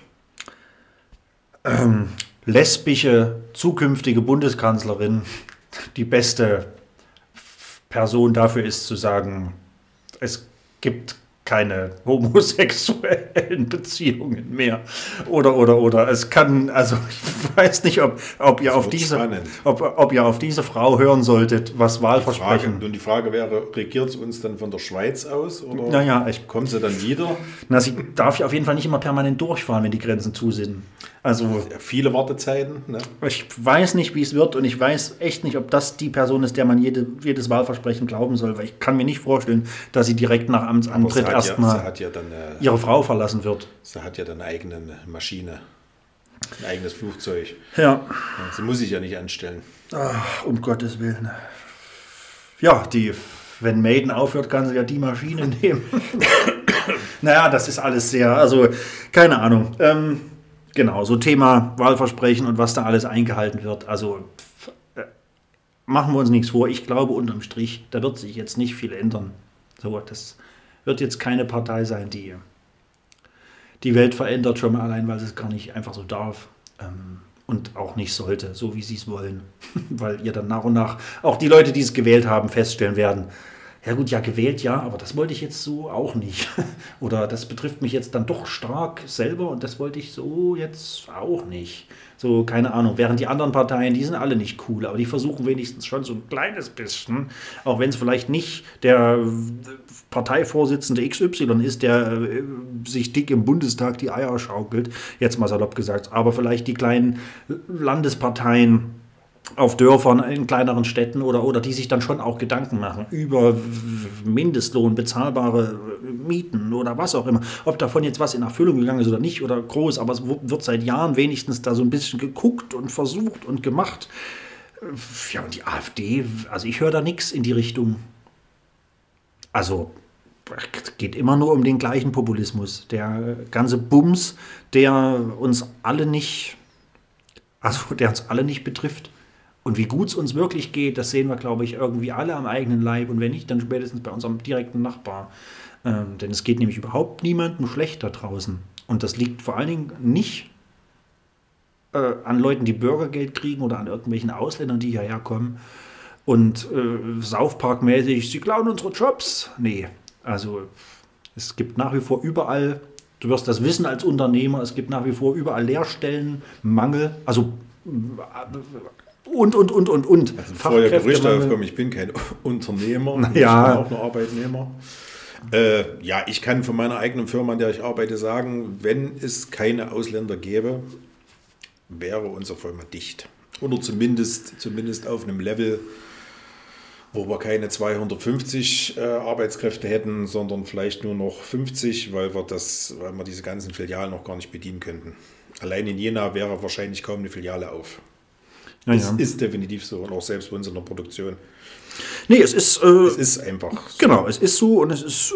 lesbische zukünftige Bundeskanzlerin die beste Person dafür ist, zu sagen, es gibt keine homosexuellen Beziehungen mehr. Oder es kann, also ich weiß nicht, ob ihr auf diese Frau hören solltet, was Wahlversprechen. Die Frage wäre, regiert es uns dann von der Schweiz aus oder Naja, kommt sie dann wieder? Na, sie darf ja auf jeden Fall nicht immer permanent durchfahren, wenn die Grenzen zu sind. Also Ja, viele Wartezeiten. Ne? ich weiß nicht, wie es wird und ich weiß echt nicht, ob das die Person ist, der man jedes Wahlversprechen glauben soll, weil ich kann mir nicht vorstellen, dass sie direkt nach Amtsantritt sie erstmal hat ja dann ihre Frau verlassen wird. sie hat ja dann eine eigene Maschine, ein eigenes Flugzeug. Ja, Sie muss sich ja nicht anstellen. um Gottes Willen. Ja, wenn Maiden aufhört, kann sie ja die Maschine nehmen. Naja, das ist alles sehr, also keine Ahnung. Genau, so Thema Wahlversprechen und was da alles eingehalten wird. Also machen wir uns nichts vor. Ich glaube, unterm Strich, da wird sich jetzt nicht viel ändern. So, das wird jetzt keine Partei sein, die die Welt verändert, schon mal allein, weil sie es gar nicht einfach so darf. Und auch nicht sollte, so wie sie es wollen. Weil ihr dann nach und nach auch die Leute, die es gewählt haben, feststellen werden, ja gut, ja gewählt, ja, aber das wollte ich jetzt so auch nicht. Oder das betrifft mich jetzt dann doch stark selber und das wollte ich so jetzt auch nicht. So, keine Ahnung. Während die anderen Parteien, die sind alle nicht cool, aber die versuchen wenigstens schon so ein kleines bisschen, auch wenn es vielleicht nicht der Parteivorsitzende XY ist, der sich dick im Bundestag die Eier schaukelt, jetzt mal salopp gesagt, aber vielleicht die kleinen Landesparteien auf Dörfern, in kleineren Städten oder die sich dann schon auch Gedanken machen über Mindestlohn, bezahlbare Mieten oder was auch immer. Ob davon jetzt was in Erfüllung gegangen ist oder nicht oder groß, aber es wird seit Jahren wenigstens da so ein bisschen geguckt und versucht und gemacht. Ja, und die AfD, also ich höre da nichts in die Richtung. Also es geht immer nur um den gleichen Populismus. Der ganze Bums, der uns alle nicht betrifft. Und wie gut es uns wirklich geht, das sehen wir, glaube ich, irgendwie alle am eigenen Leib. Und wenn nicht, dann spätestens bei unserem direkten Nachbar. Denn es geht nämlich überhaupt niemandem schlecht da draußen. Und das liegt vor allen Dingen nicht an Leuten, die Bürgergeld kriegen oder an irgendwelchen Ausländern, die hierher kommen. Und South Park-mäßig, sie klauen unsere Jobs. Nee, also es gibt nach wie vor überall, du wirst das wissen als Unternehmer, es gibt nach wie vor überall Lehrstellen, Mangel, also und. Also vorher Gerüchte aufkommen, ich bin kein Unternehmer, ich bin auch nur Arbeitnehmer. Ja, ich kann von meiner eigenen Firma, an der ich arbeite, sagen, wenn es keine Ausländer gäbe, wäre unsere Firma dicht. Oder zumindest auf einem Level, wo wir keine 250 Arbeitskräfte hätten, sondern vielleicht nur noch 50, weil wir diese ganzen Filialen noch gar nicht bedienen könnten. Allein in Jena wäre wahrscheinlich kaum eine Filiale auf. Das ist definitiv so und auch selbst bei uns in der Produktion. Nee, es ist einfach so. Genau, es ist so und es ist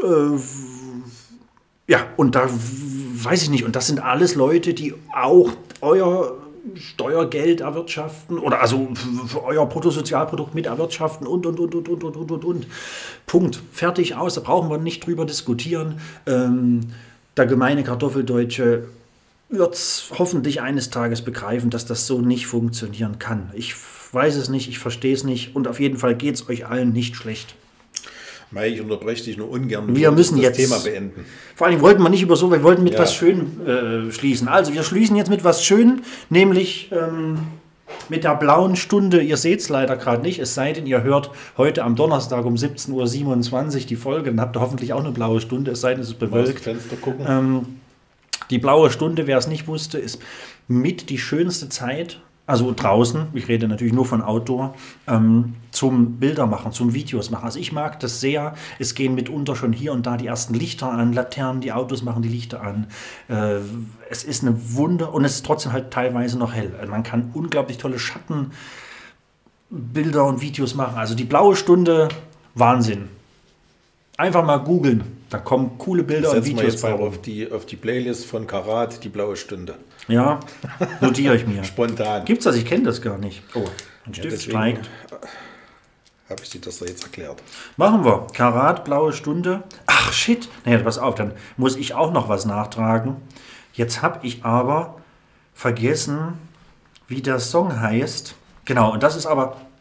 ja, und da weiß ich nicht, und das sind alles Leute, die auch euer Steuergeld erwirtschaften oder also euer Bruttosozialprodukt mit erwirtschaften und. Punkt. Fertig aus, da brauchen wir nicht drüber diskutieren. Der gemeine Kartoffeldeutsche wird es hoffentlich eines Tages begreifen, dass das so nicht funktionieren kann. Ich weiß es nicht, ich verstehe es nicht und auf jeden Fall geht es euch allen nicht schlecht. Mai, ich unterbreche dich nur ungern. Wir müssen jetzt das Thema beenden. Vor allem wollten wir nicht über so, wir wollten mit was Schönem schließen. Also wir schließen jetzt mit was Schönem, nämlich mit der blauen Stunde. Ihr seht es leider gerade nicht, es sei denn, ihr hört heute am Donnerstag um 17.27 Uhr die Folge. Dann habt ihr hoffentlich auch eine blaue Stunde, es sei denn, es ist bewölkt. Fenster gucken. Die blaue Stunde, wer es nicht wusste, ist mit die schönste Zeit, also draußen, ich rede natürlich nur von Outdoor, zum Bildermachen, zum Videos machen. Also ich mag das sehr. Es gehen mitunter schon hier und da die ersten Lichter an, Laternen, die Autos machen die Lichter an. Es ist eine Wunder und es ist trotzdem halt teilweise noch hell. Man kann unglaublich tolle Schattenbilder und Videos machen. Also die blaue Stunde, Wahnsinn. Einfach mal googeln, da kommen coole Bilder und Videos jetzt bei. Auf die Playlist von Karat, die blaue Stunde. Ja, notiere ich mir. Spontan. Gibt's das? Ich kenne das gar nicht. Oh, ein Stift streikt. Habe ich dir das da jetzt erklärt. Machen wir. Karat, blaue Stunde. Ach, shit. Naja, pass auf, dann muss ich auch noch was nachtragen. Jetzt habe ich aber vergessen, wie der Song heißt. Genau, und das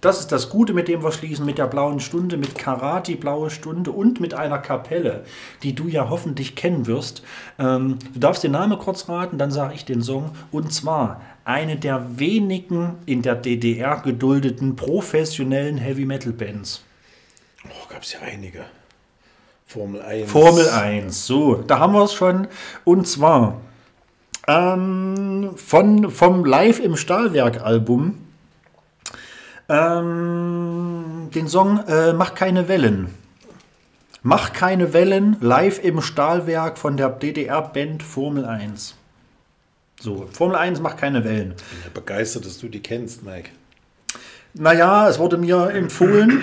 das ist das Gute, mit dem wir schließen, mit der blauen Stunde, mit Karat, die blaue Stunde und mit einer Kapelle, die du ja hoffentlich kennen wirst. Du darfst den Namen kurz raten, dann sage ich den Song. Und zwar eine der wenigen in der DDR geduldeten professionellen Heavy-Metal-Bands. Oh, gab es ja einige. Formel 1. Formel 1, so, da haben wir es schon. Und zwar vom Live im Stahlwerk-Album den Song Mach keine Wellen. Mach keine Wellen, live im Stahlwerk von der DDR-Band Formel 1. So, Formel 1 macht keine Wellen. Ich bin ja begeistert, dass du die kennst, Mike. Naja, es wurde mir empfohlen.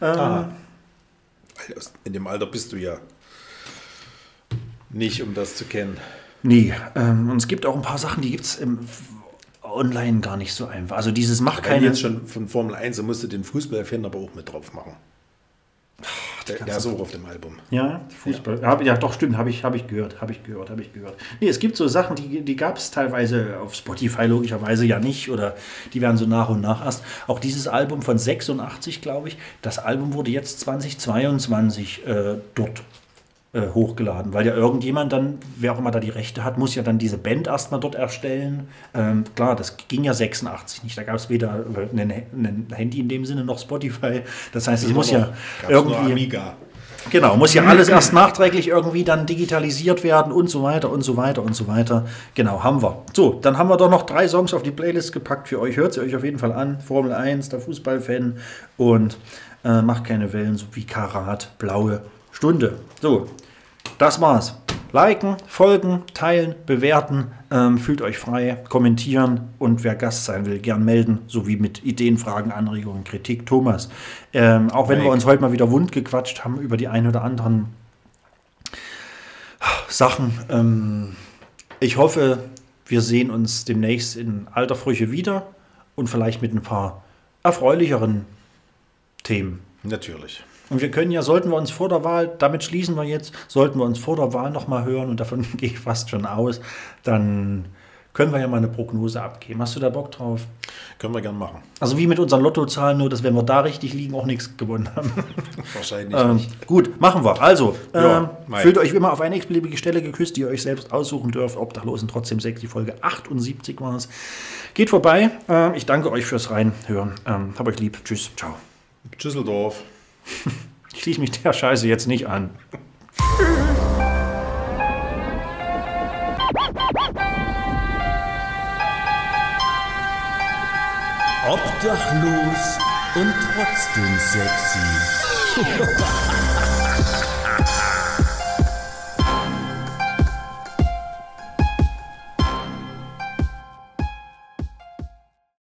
In dem Alter bist du ja nicht, um das zu kennen. Nee, und es gibt auch ein paar Sachen, die gibt es online gar nicht so einfach. Also dieses Mach Wenn keine... jetzt schon von Formel 1, dann musst du den Fußballfan aber auch mit drauf machen. Der ist auch auf dem Album. Ja, Fußball. Ja, doch, stimmt, habe ich gehört. Nee, es gibt so Sachen, die gab es teilweise auf Spotify logischerweise ja nicht oder die werden so nach und nach erst. Auch dieses Album von 86, glaube ich, das Album wurde jetzt 2022 dort hochgeladen, weil ja irgendjemand dann, wer auch immer da die Rechte hat, muss ja dann diese Band erstmal dort erstellen. Klar, das ging ja 86 nicht, da gab es weder ein Handy in dem Sinne noch Spotify. Das heißt, es muss ja irgendwie... Amiga. Genau, muss ja alles erst nachträglich irgendwie dann digitalisiert werden und so weiter und so weiter und so weiter. Genau, haben wir. So, dann haben wir doch noch 3 Songs auf die Playlist gepackt für euch. Hört sie euch auf jeden Fall an. Formel 1, der Fußballfan und Macht keine Wellen, so wie Karat, blaue Stunde. So, das war's. Liken, folgen, teilen, bewerten, fühlt euch frei, kommentieren und wer Gast sein will, gern melden, sowie mit Ideen, Fragen, Anregungen, Kritik. Thomas, auch wenn wir uns heute mal wieder wund gequatscht haben über die ein oder anderen Sachen, ich hoffe, wir sehen uns demnächst in alter Frische wieder und vielleicht mit ein paar erfreulicheren Themen. Natürlich. Und wir können ja, sollten wir uns vor der Wahl, damit schließen wir jetzt, sollten wir uns vor der Wahl nochmal hören und davon gehe ich fast schon aus, dann können wir ja mal eine Prognose abgeben. Hast du da Bock drauf? Können wir gern machen. Also wie mit unseren Lottozahlen, nur dass wenn wir da richtig liegen, auch nichts gewonnen haben. Wahrscheinlich nicht. Gut, machen wir. Also, Ja, fühlt euch immer auf eine x-beliebige Stelle geküsst, die ihr euch selbst aussuchen dürft. Obdachlosen trotzdem sexy, Folge 78 war es. Geht vorbei. Ich danke euch fürs Reinhören. Hab euch lieb. Tschüss. Ciao. Düsseldorf. Ich schließe mich der Scheiße jetzt nicht an. Obdachlos und trotzdem sexy.